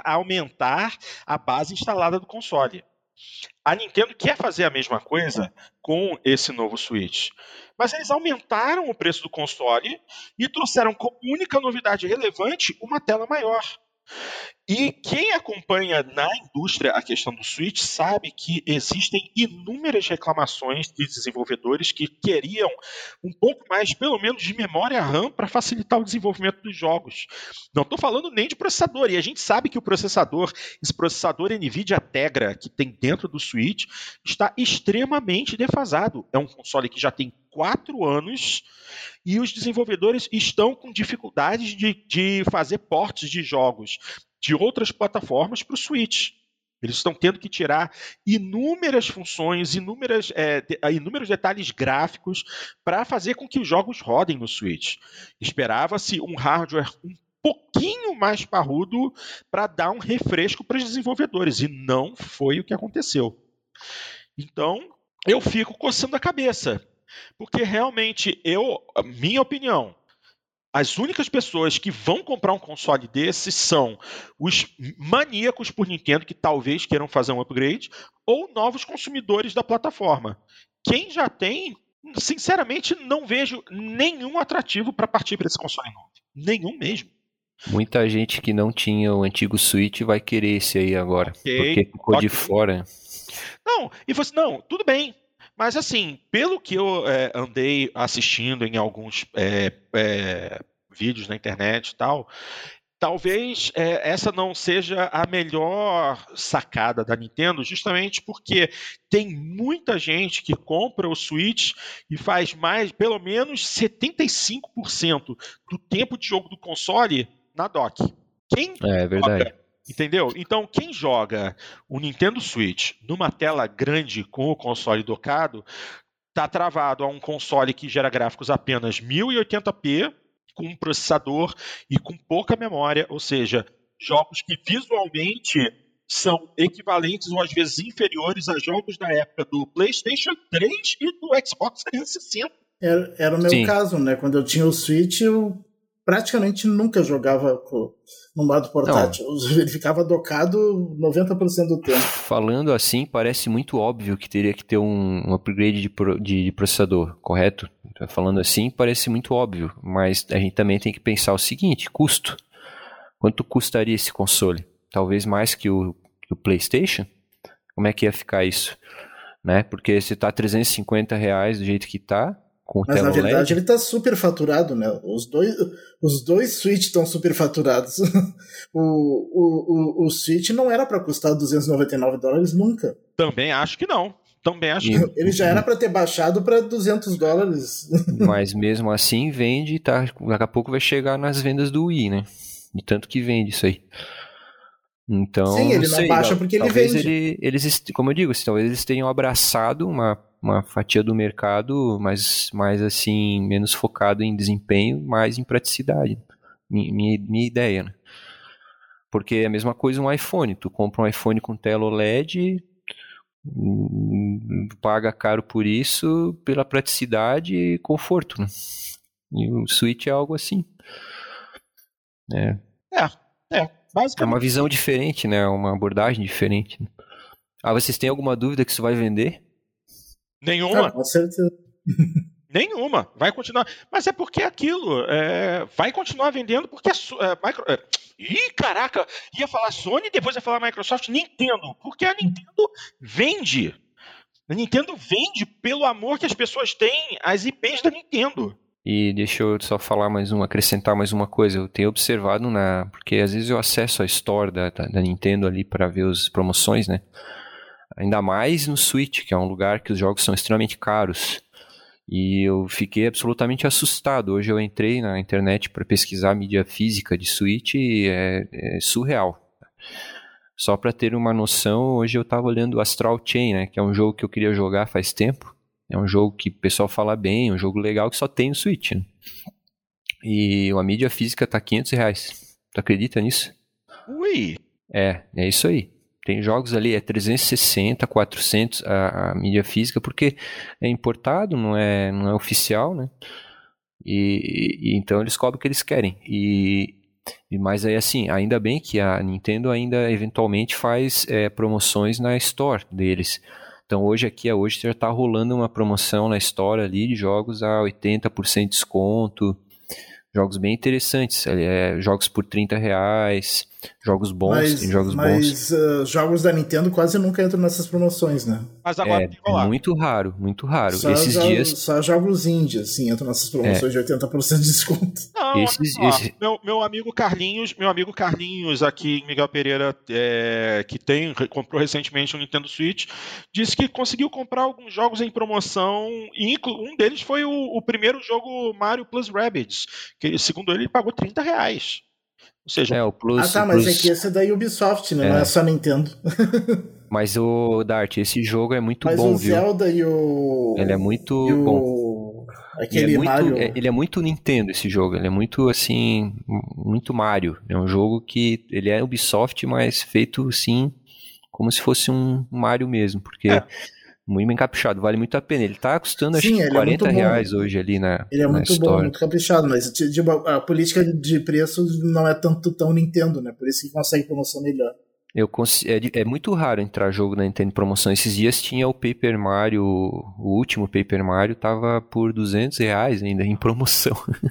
a base instalada do console. A Nintendo quer fazer a mesma coisa com esse novo Switch. Mas eles aumentaram o preço do console e trouxeram como única novidade relevante uma tela maior. E quem acompanha na indústria a questão do Switch sabe que existem inúmeras reclamações de desenvolvedores que queriam um pouco mais, pelo menos, de memória RAM para facilitar o desenvolvimento dos jogos. Não estou falando nem de processador, e a gente sabe que esse processador NVIDIA Tegra que tem dentro do Switch está extremamente defasado. É um console que já tem 4 anos e os desenvolvedores estão com dificuldades de fazer portes de jogos de outras plataformas para o Switch. Eles estão tendo que tirar inúmeras funções, inúmeros detalhes gráficos para fazer com que os jogos rodem no Switch. Esperava-se um hardware um pouquinho mais parrudo para dar um refresco para os desenvolvedores, e não foi o que aconteceu. Então, eu fico coçando a cabeça, porque realmente, minha opinião, as únicas pessoas que vão comprar um console desse são os maníacos por Nintendo, que talvez queiram fazer um upgrade, ou novos consumidores da plataforma. Quem já tem, sinceramente, não vejo nenhum atrativo para partir para esse console novo. Nenhum mesmo. Muita gente que não tinha o antigo Switch vai querer esse aí agora, porque ficou de fora. Não, tudo bem. Mas assim, pelo que eu andei assistindo em alguns vídeos na internet e tal, Talvez essa não seja a melhor sacada da Nintendo, justamente porque tem muita gente que compra o Switch e faz pelo menos 75% do tempo de jogo do console na dock. Quem É verdade. entendeu? Então, quem joga o Nintendo Switch numa tela grande com o console docado, está travado a um console que gera gráficos apenas 1080p, com um processador e com pouca memória, ou seja, jogos que visualmente são equivalentes ou às vezes inferiores a jogos da época do PlayStation 3 e do Xbox 360. Era o meu Sim. caso, né? Quando eu tinha o Switch, eu praticamente nunca jogava no modo portátil. Ele ficava docado 90% do tempo. Falando assim, parece muito óbvio que teria que ter um upgrade de processador, correto? Falando assim, parece muito óbvio, mas a gente também tem que pensar o seguinte, custo. Quanto custaria esse console? Talvez mais que o PlayStation? Como é que ia ficar isso? Né? Porque se tá R$350 do jeito que tá, com Mas tela na verdade OLED, ele tá super faturado, né? Os dois Switch estão super faturados. o Switch não era para custar $299 nunca. Também acho que não. Ele já era para ter baixado para $200. Mas mesmo assim vende, tá? Daqui a pouco vai chegar nas vendas do Wii, né? De tanto que vende isso aí. Então, sim, ele não baixa porque ele vende. Eles, como eu digo, talvez eles tenham abraçado uma fatia do mercado mais assim, menos focado em desempenho, mais em praticidade. Minha ideia, né? Porque é a mesma coisa um iPhone. Tu compra um iPhone com tela OLED, paga caro por isso, pela praticidade e conforto, né? E o Switch é algo assim. Basicamente. É uma visão diferente, né? Uma abordagem diferente. Vocês têm alguma dúvida que isso vai vender? Nenhuma. Com certeza. Nenhuma. Vai continuar. Mas é porque aquilo vai continuar vendendo porque Ih, caraca! Ia falar Sony, depois ia falar Microsoft, Nintendo. Porque a Nintendo vende. A Nintendo vende pelo amor que as pessoas têm às IPs da Nintendo. E deixa eu só falar acrescentar mais uma coisa. Eu tenho observado porque às vezes eu acesso a store da Nintendo ali para ver as promoções, né? Ainda mais no Switch, que é um lugar que os jogos são extremamente caros. E eu fiquei absolutamente assustado. Hoje eu entrei na internet para pesquisar a mídia física de Switch e é surreal. Só para ter uma noção, hoje eu estava olhando Astral Chain, né? Que é um jogo que eu queria jogar faz tempo. É um jogo que o pessoal fala bem, um jogo legal que só tem no Switch. Né? E a mídia física tá R$500. Tu acredita nisso? Ui! É isso aí. Tem jogos ali, 360, 400 a mídia física, porque é importado, não é oficial, né? E então eles cobram o que eles querem. Mas aí assim, ainda bem que a Nintendo ainda eventualmente faz promoções na Store deles. Então hoje já está rolando uma promoção na Store ali de jogos a 80% de desconto, jogos bem interessantes, jogos por R$30, jogos bons, tem jogos bons. Mas jogos da Nintendo quase nunca entram nessas promoções, né? Mas agora tem que rolar. Muito raro, muito raro. Só jogos indie, assim, entram nessas promoções de 80% de desconto. Não, meu amigo Carlinhos aqui em Miguel Pereira, que comprou recentemente um Nintendo Switch, disse que conseguiu comprar alguns jogos em promoção, e um deles foi o primeiro jogo Mario Plus Rabbids, que segundo ele pagou R$30. Ou seja, o Plus. Mas é que esse é da Ubisoft, né? Não é só Nintendo. Mas o Dart, esse jogo é muito bom, viu? Mas o Zelda e o... Ele é muito bom. Mario... Ele é muito Nintendo, esse jogo. Ele é muito, assim, muito Mario. É um jogo que ele é Ubisoft, mas feito, assim, como se fosse um Mario mesmo. Porque muito bem caprichado, vale muito a pena. Ele tá custando, acho que R$40 hoje ali na Ele é muito Store. bom, muito caprichado, mas a política de preço não é tanto tão Nintendo, né? Por isso que consegue promoção melhor. É muito raro entrar jogo na Nintendo em promoção. Esses dias tinha o Paper Mario, o último Paper Mario tava por R$200 ainda em promoção.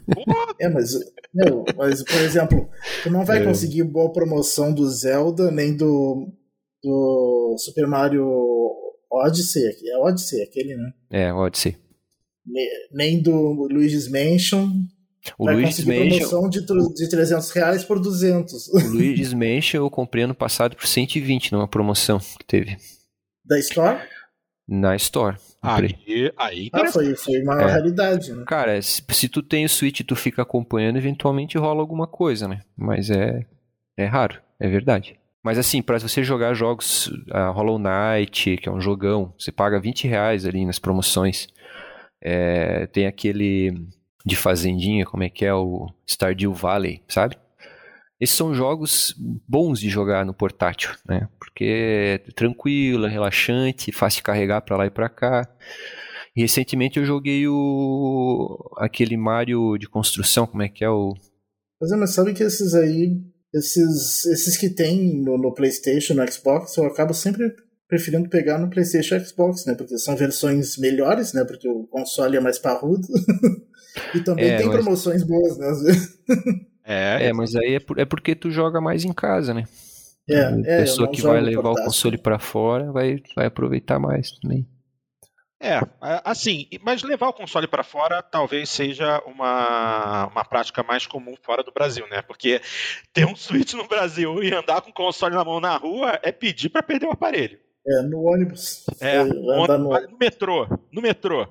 Mas, por exemplo, tu não vai conseguir boa promoção do Zelda, nem do Super Mario Odyssey. É Odyssey aquele, né? É, Odyssey. Nem do Luigi's Mansion. O Vai Luigi's conseguir Mansion, promoção de R$300 por 200. o Luigi's Mansion eu comprei ano passado por 120 numa promoção que teve Da Store? na Store. Comprei. Aí Foi uma realidade, né? Cara, se tu tem o Switch e tu fica acompanhando, eventualmente rola alguma coisa, né? Mas é raro, é verdade. Mas assim, pra você jogar jogos Hollow Knight, que é um jogão, você paga R$20 ali nas promoções. Tem aquele de fazendinha, como é que é, o Stardew Valley, sabe? Esses são jogos bons de jogar no portátil, né? Porque é tranquilo, é relaxante, fácil de carregar pra lá e pra cá. E recentemente eu joguei aquele Mario de construção, como é que é o... Mas sabe que esses aí, esses que tem no PlayStation, no Xbox, eu acabo sempre preferindo pegar no PlayStation e Xbox, né? Porque são versões melhores, né? Porque o console é mais parrudo. E também tem promoções boas, né? Às vezes. Mas aí é porque tu joga mais em casa, né? A pessoa que vai levar o console pra fora vai aproveitar mais também. Assim, mas levar o console para fora talvez seja uma prática mais comum fora do Brasil, né? Porque ter um Switch no Brasil e andar com o console na mão na rua é pedir para perder o aparelho. No ônibus. No metrô.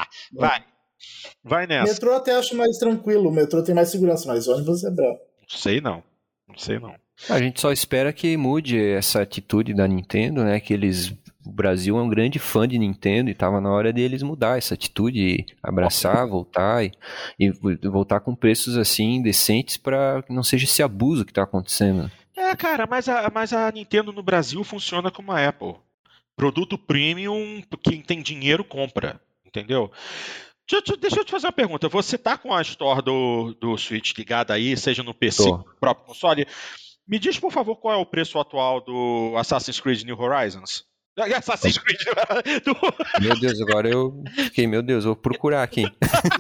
Vai nessa. Metrô até acho mais tranquilo, o metrô tem mais segurança, mas ônibus é bravo. Não sei não. A gente só espera que mude essa atitude da Nintendo, né? O Brasil é um grande fã de Nintendo e estava na hora deles mudar essa atitude, e abraçar, voltar e voltar com preços assim decentes para que não seja esse abuso que está acontecendo. Cara, mas a Nintendo no Brasil funciona como a Apple. Produto premium, quem tem dinheiro compra, entendeu? Deixa eu te fazer uma pergunta. Você tá com a Store do Switch ligada aí, seja no PC, no próprio console? Me diz, por favor, qual é o preço atual do Assassin's Creed New Horizons? Assassin's Creed. Meu Deus, agora eu fiquei, vou procurar aqui.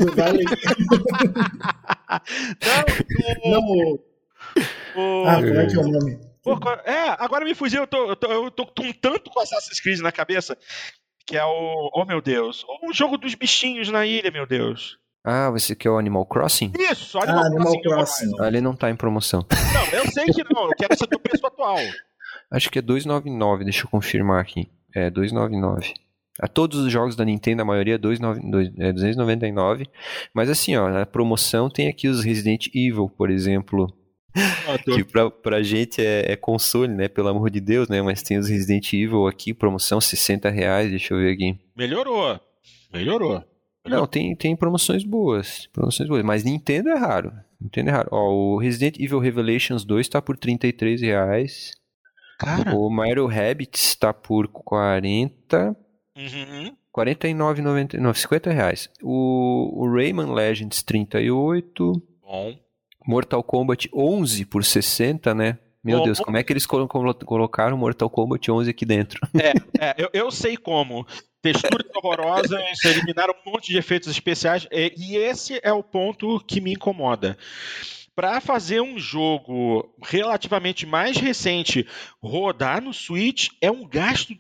Não. Como é que é o nome? Agora me fugiu, eu tô com tanto com Assassin's Creed na cabeça, que é oh meu Deus, o jogo dos bichinhos na ilha, meu Deus. Você quer o Animal Crossing? Isso, Animal Crossing. Ele não tá em promoção. Não, eu sei que não, eu quero saber o preço atual. Acho que é R$299, deixa eu confirmar aqui. É R$299. A todos os jogos da Nintendo, a maioria é R$299. Mas assim, na promoção tem aqui os Resident Evil, por exemplo. Que pra gente é console, né? Pelo amor de Deus, né? Mas tem os Resident Evil aqui, promoção R$60. Deixa eu ver aqui. Melhorou. Não, tem promoções boas. Mas Nintendo é raro. O Resident Evil Revelations 2 tá por R$33. Cara. O Mario Rabbids tá por 40. Uhum. 49,99, R$50. O Rayman Legends 38. Bom. Mortal Kombat 11 por 60, né? Meu Deus, como é que eles colocaram Mortal Kombat 11 aqui dentro? Eu sei como. Texturas horrorosas, eliminaram um monte de efeitos especiais, e esse é o ponto que me incomoda. Para fazer um jogo relativamente mais recente rodar no Switch é um gasto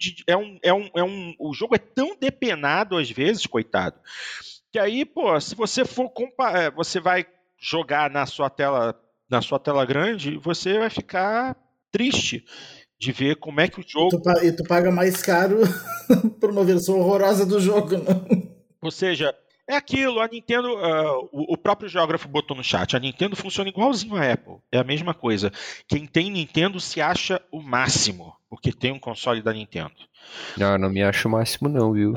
o jogo é tão depenado às vezes, coitado, que aí, se você for você vai jogar na sua tela grande, você vai ficar triste de ver como é que o jogo... E tu paga mais caro por uma versão horrorosa do jogo, né? Ou seja, é aquilo, a Nintendo, o próprio geógrafo botou no chat, a Nintendo funciona igualzinho a Apple, é a mesma coisa. Quem tem Nintendo se acha o máximo, porque tem um console da Nintendo. Não me acho o máximo não, viu?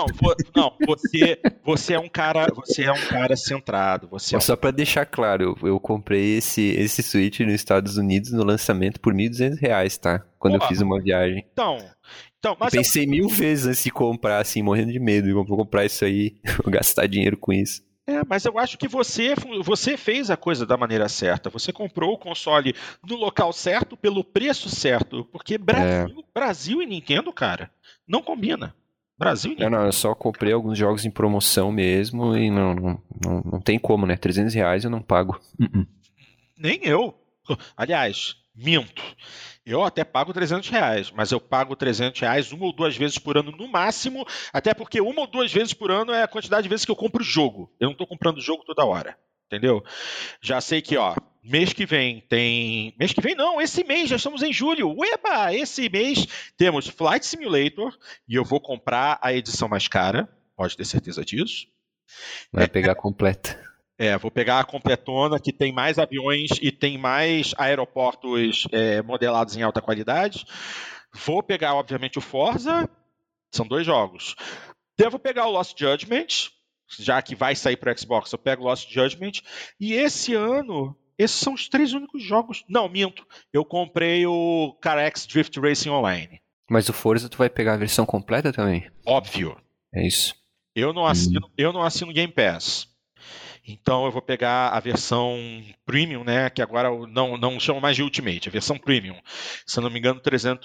Você é um cara centrado. Só pra deixar claro, eu comprei esse Switch nos Estados Unidos no lançamento por R$1.200, tá? Quando eu fiz uma viagem. Mas pensei 1000 vezes antes de comprar, assim, morrendo de medo. Vou comprar isso aí, vou gastar dinheiro com isso. Mas eu acho que você fez a coisa da maneira certa. Você comprou o console no local certo, pelo preço certo. Porque Brasil e Nintendo, cara, não combina. Brasil e Nintendo. Não, eu só comprei alguns jogos em promoção mesmo e não tem como, né? R$300 eu não pago. Nem eu. Aliás, minto. Eu até pago R$300, mas eu pago R$300 uma ou duas vezes por ano no máximo, até porque uma ou duas vezes por ano é a quantidade de vezes que eu compro o jogo. Eu não estou comprando o jogo toda hora, entendeu? Já sei que, ó, mês que vem tem... Mês que vem não, esse mês, já estamos em julho. Ueba! Esse mês temos Flight Simulator e eu vou comprar a edição mais cara, pode ter certeza disso. Vai pegar completa. Vou pegar a completona, que tem mais aviões e tem mais aeroportos modelados em alta qualidade. Vou pegar, obviamente, o Forza. São 2 jogos. Devo pegar o Lost Judgment, já que vai sair para o Xbox, eu pego o Lost Judgment. E esse ano, esses são os 3 únicos jogos. Não, minto. Eu comprei o CarX Drift Racing Online. Mas o Forza tu vai pegar a versão completa também? Óbvio. É isso. Eu não assino Game Pass. Então eu vou pegar a versão Premium, né? Que agora não chamo mais de Ultimate, a versão Premium. Se eu não me engano,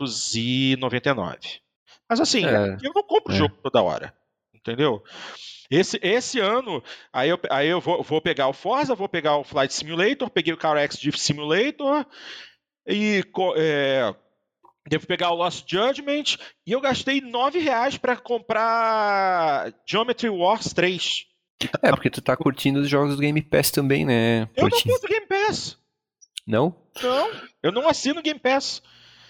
399. Mas assim, eu não compro o jogo toda hora. Entendeu? Esse ano, aí eu vou pegar o Forza, vou pegar o Flight Simulator, peguei o CarX Drift Simulator e devo pegar o Lost Judgment e eu gastei R$9 para comprar Geometry Wars 3. Porque tu tá curtindo os jogos do Game Pass também, né? Eu não curto Game Pass. Não? Não, eu não assino Game Pass.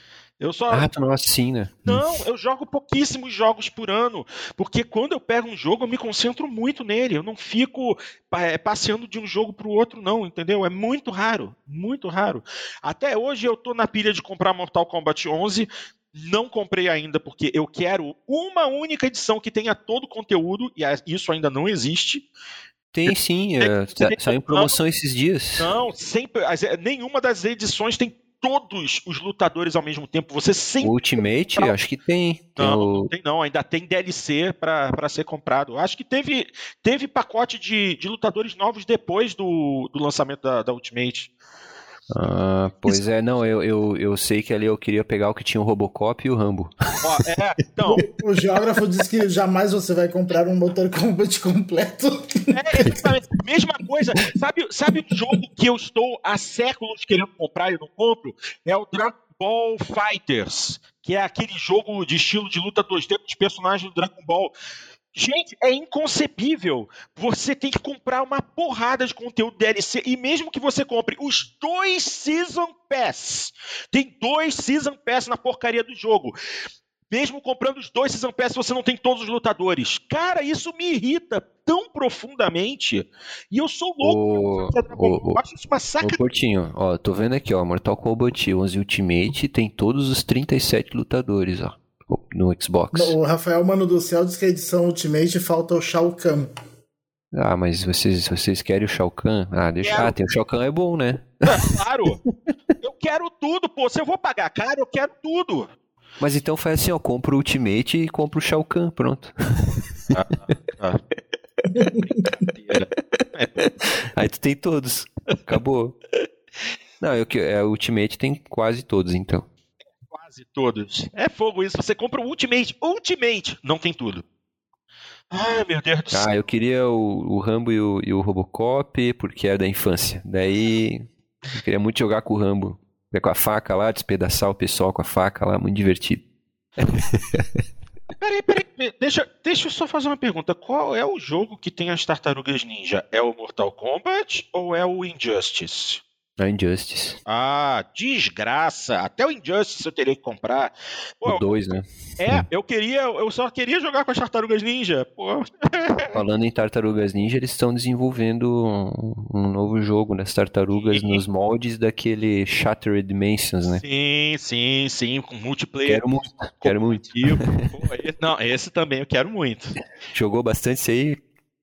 Tu não assina. Não, eu jogo pouquíssimos jogos por ano, porque quando eu pego um jogo eu me concentro muito nele, eu não fico passeando de um jogo pro outro não, entendeu? É muito raro, muito raro. Até hoje eu tô na pilha de comprar Mortal Kombat 11, não comprei ainda porque eu quero uma única edição que tenha todo o conteúdo, e isso ainda não existe. Tem sim, saiu em promoção esses dias. Não, sempre, nenhuma das edições tem todos os lutadores ao mesmo tempo. Você sempre... O Ultimate, acho que tem. Não tem não. Ainda tem DLC para ser comprado. Acho que teve pacote de lutadores novos depois do lançamento da Ultimate. Pois não, eu sei que ali eu queria pegar o que tinha o Robocop e o Rambo. Então... O geógrafo diz que jamais você vai comprar um Mortal Kombat completo. Exatamente. Mesma coisa. Sabe o jogo que eu estou há séculos querendo comprar e não compro? É o Dragon Ball Fighters, que é aquele jogo de estilo de luta 2D dos personagens do Dragon Ball. Gente, é inconcebível. Você tem que comprar uma porrada de conteúdo DLC e mesmo que você compre os 2 Season Pass, tem 2 Season Pass na porcaria do jogo. Mesmo comprando os 2 Season Pass, você não tem todos os lutadores. Cara, isso me irrita tão profundamente. E eu sou louco. Eu acho isso uma sacanagem. Portinho, tô vendo aqui, Mortal Kombat 11 Ultimate tem todos os 37 lutadores, no Xbox. O Rafael Mano do Céu diz que a edição Ultimate falta o Shao Kahn. Mas vocês querem o Shao Kahn? Deixa. Tem o Shao Kahn, é bom, né? Claro! Eu quero tudo, pô. Se eu vou pagar caro, eu quero tudo. Mas então faz assim, compra o Ultimate e compra o Shao Kahn, pronto. Brincadeira. Aí tu tem todos. Acabou. Não, o Ultimate tem quase todos, então. Quase todos. É fogo isso. Você compra o Ultimate. Não tem tudo. Ai, meu Deus do céu. Eu queria o Rambo e o Robocop, porque era da infância. Daí, eu queria muito jogar com o Rambo. Com a faca lá, despedaçar o pessoal com a faca lá, muito divertido. Peraí. Deixa eu só fazer uma pergunta. Qual é o jogo que tem as Tartarugas Ninja? É o Mortal Kombat ou é o Injustice? A Injustice. Desgraça. Até o Injustice eu teria que comprar. O 2, né? Eu só queria jogar com as Tartarugas Ninja. Pô. Falando em Tartarugas Ninja, eles estão desenvolvendo um novo jogo das tartarugas nos moldes daquele Shattered Dimensions, né? Sim, com multiplayer. Quero muito. Esse também eu quero muito. Jogou bastante isso aí?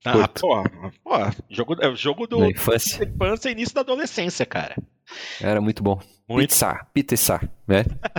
Jogo da infância e início da adolescência, cara. Era muito bom. Pizza, né?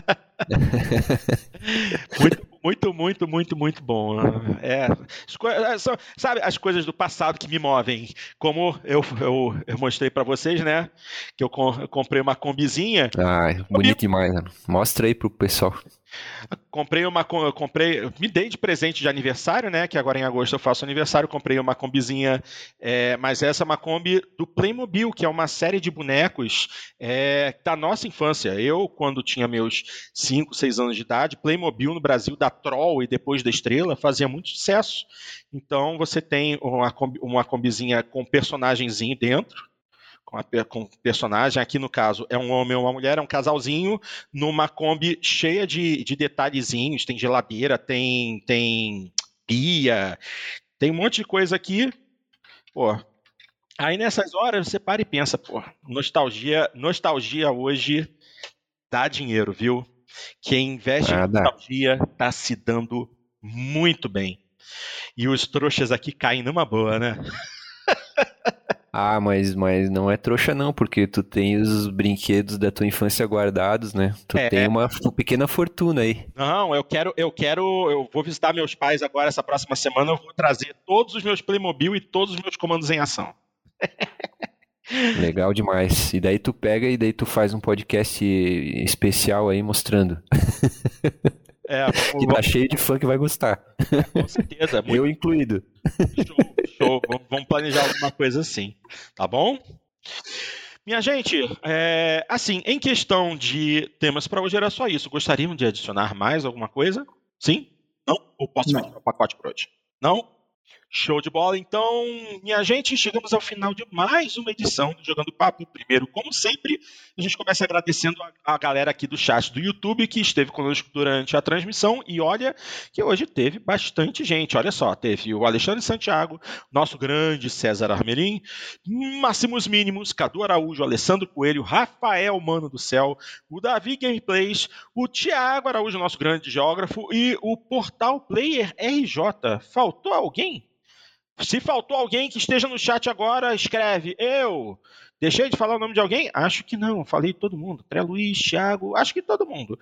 Muito bom. Sabe, as coisas do passado que me movem. Como eu mostrei pra vocês, né? Que eu comprei uma combizinha. Bonito demais, né? Mostra aí pro pessoal. Me dei de presente de aniversário, né? Que agora em agosto eu faço aniversário. Comprei uma combizinha, mas essa é uma Kombi do Playmobil, que é uma série de bonecos da nossa infância. Eu, quando tinha meus 5, 6 anos de idade, Playmobil no Brasil, da Troll e depois da Estrela, fazia muito sucesso. Então você tem uma combizinha com personagenzinho dentro. Com personagem, aqui no caso é um homem ou uma mulher, é um casalzinho numa Kombi cheia de detalhezinhos, tem geladeira, tem pia, tem um monte de coisa aqui, pô. Aí nessas horas você para e pensa, pô, nostalgia hoje dá dinheiro, viu? Quem investe em nostalgia tá se dando muito bem. E os trouxas aqui caem numa boa, né? Ah, mas não é trouxa não, porque tu tem os brinquedos da tua infância guardados, né? Tu tem uma pequena fortuna aí. Não, eu vou visitar meus pais agora essa próxima semana, eu vou trazer todos os meus Playmobil e todos os meus comandos em ação. Legal demais. E daí tu pega e daí tu faz um podcast especial aí mostrando. Que tá cheio de fã que vai gostar. Com certeza. Eu incluído. Show. Vamos planejar alguma coisa assim. Tá bom? Minha gente, assim, em questão de temas para hoje era só isso. Gostariam de adicionar mais alguma coisa? Sim? Não? Ou posso fechar o pacote por hoje? Não? Show de bola. Então, minha gente, chegamos ao final de mais uma edição do Jogando Papo. Primeiro, como sempre, a gente começa agradecendo a galera aqui do chat do YouTube que esteve conosco durante a transmissão. E olha que hoje teve bastante gente. Olha só, teve o Alexandre Santiago, nosso grande César Armelin, Máximos Mínimos, Cadu Araújo, Alessandro Coelho, Rafael Mano do Céu, o Davi Gameplays, o Thiago Araújo, nosso grande geógrafo, e o Portal Player RJ. Faltou alguém? Se faltou alguém que esteja no chat agora, escreve eu. Deixei de falar o nome de alguém? Acho que não, falei todo mundo. Tré Luiz, Thiago, acho que todo mundo.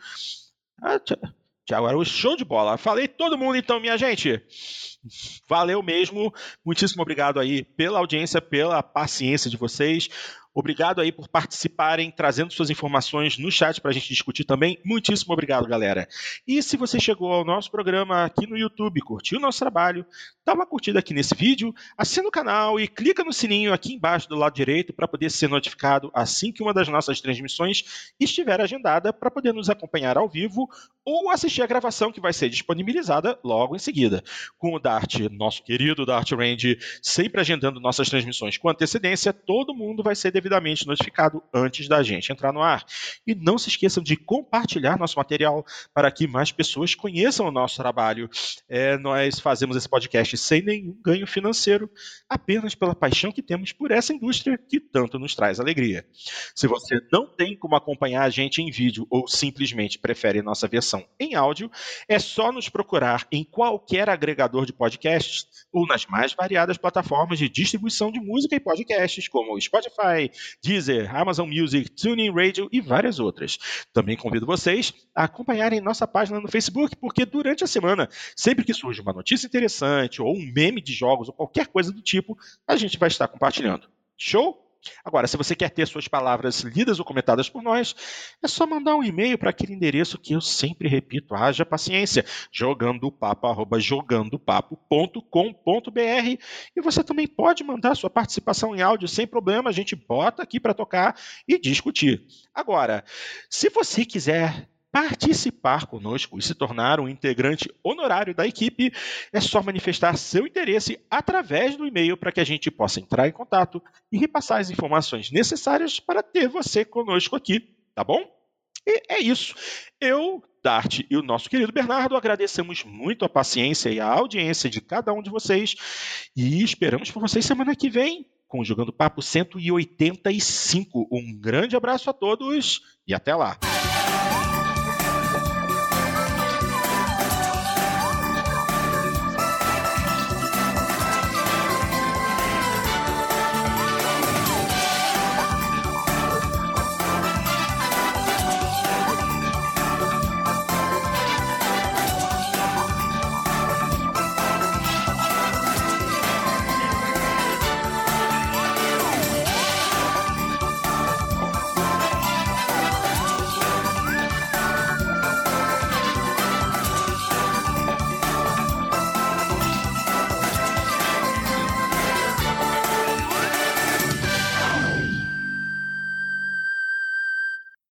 Thiago Araújo, show de bola. Falei todo mundo então, minha gente. Valeu mesmo. Muitíssimo obrigado aí pela audiência, pela paciência de vocês. Obrigado aí por participarem, trazendo suas informações no chat para a gente discutir também. Muitíssimo obrigado, galera. E se você chegou ao nosso programa aqui no YouTube, curtiu o nosso trabalho, dá uma curtida aqui nesse vídeo, assina o canal e clica no sininho aqui embaixo do lado direito para poder ser notificado assim que uma das nossas transmissões estiver agendada para poder nos acompanhar ao vivo ou assistir a gravação que vai ser disponibilizada logo em seguida. Com o Dart, nosso querido Dart Range, sempre agendando nossas transmissões com antecedência, todo mundo vai ser devidamente notificado antes da gente entrar no ar. E não se esqueçam de compartilhar nosso material para que mais pessoas conheçam o nosso trabalho. Nós fazemos esse podcast sem nenhum ganho financeiro, apenas pela paixão que temos por essa indústria que tanto nos traz alegria. Se você não tem como acompanhar a gente em vídeo ou simplesmente prefere nossa versão em áudio, é só nos procurar em qualquer agregador de podcasts ou nas mais variadas plataformas de distribuição de música e podcasts, como Spotify, Deezer, Amazon Music, TuneIn Radio e várias outras. Também convido vocês a acompanharem nossa página no Facebook, porque durante a semana, sempre que surge uma notícia interessante ou um meme de jogos ou qualquer coisa do tipo, a gente vai estar compartilhando. Show? Agora, se você quer ter suas palavras lidas ou comentadas por nós, é só mandar um e-mail para aquele endereço que eu sempre repito, haja paciência, jogandopapo@jogandopapo.com.br, e você também pode mandar sua participação em áudio sem problema, a gente bota aqui para tocar e discutir. Agora, se você quiser participar conosco e se tornar um integrante honorário da equipe, é só manifestar seu interesse através do e-mail para que a gente possa entrar em contato e repassar as informações necessárias para ter você conosco aqui, tá bom? E é isso. Eu, Dart e o nosso querido Bernardo agradecemos muito a paciência e a audiência de cada um de vocês e esperamos por vocês semana que vem com o Jogando Papo 185. Um grande abraço a todos e até lá!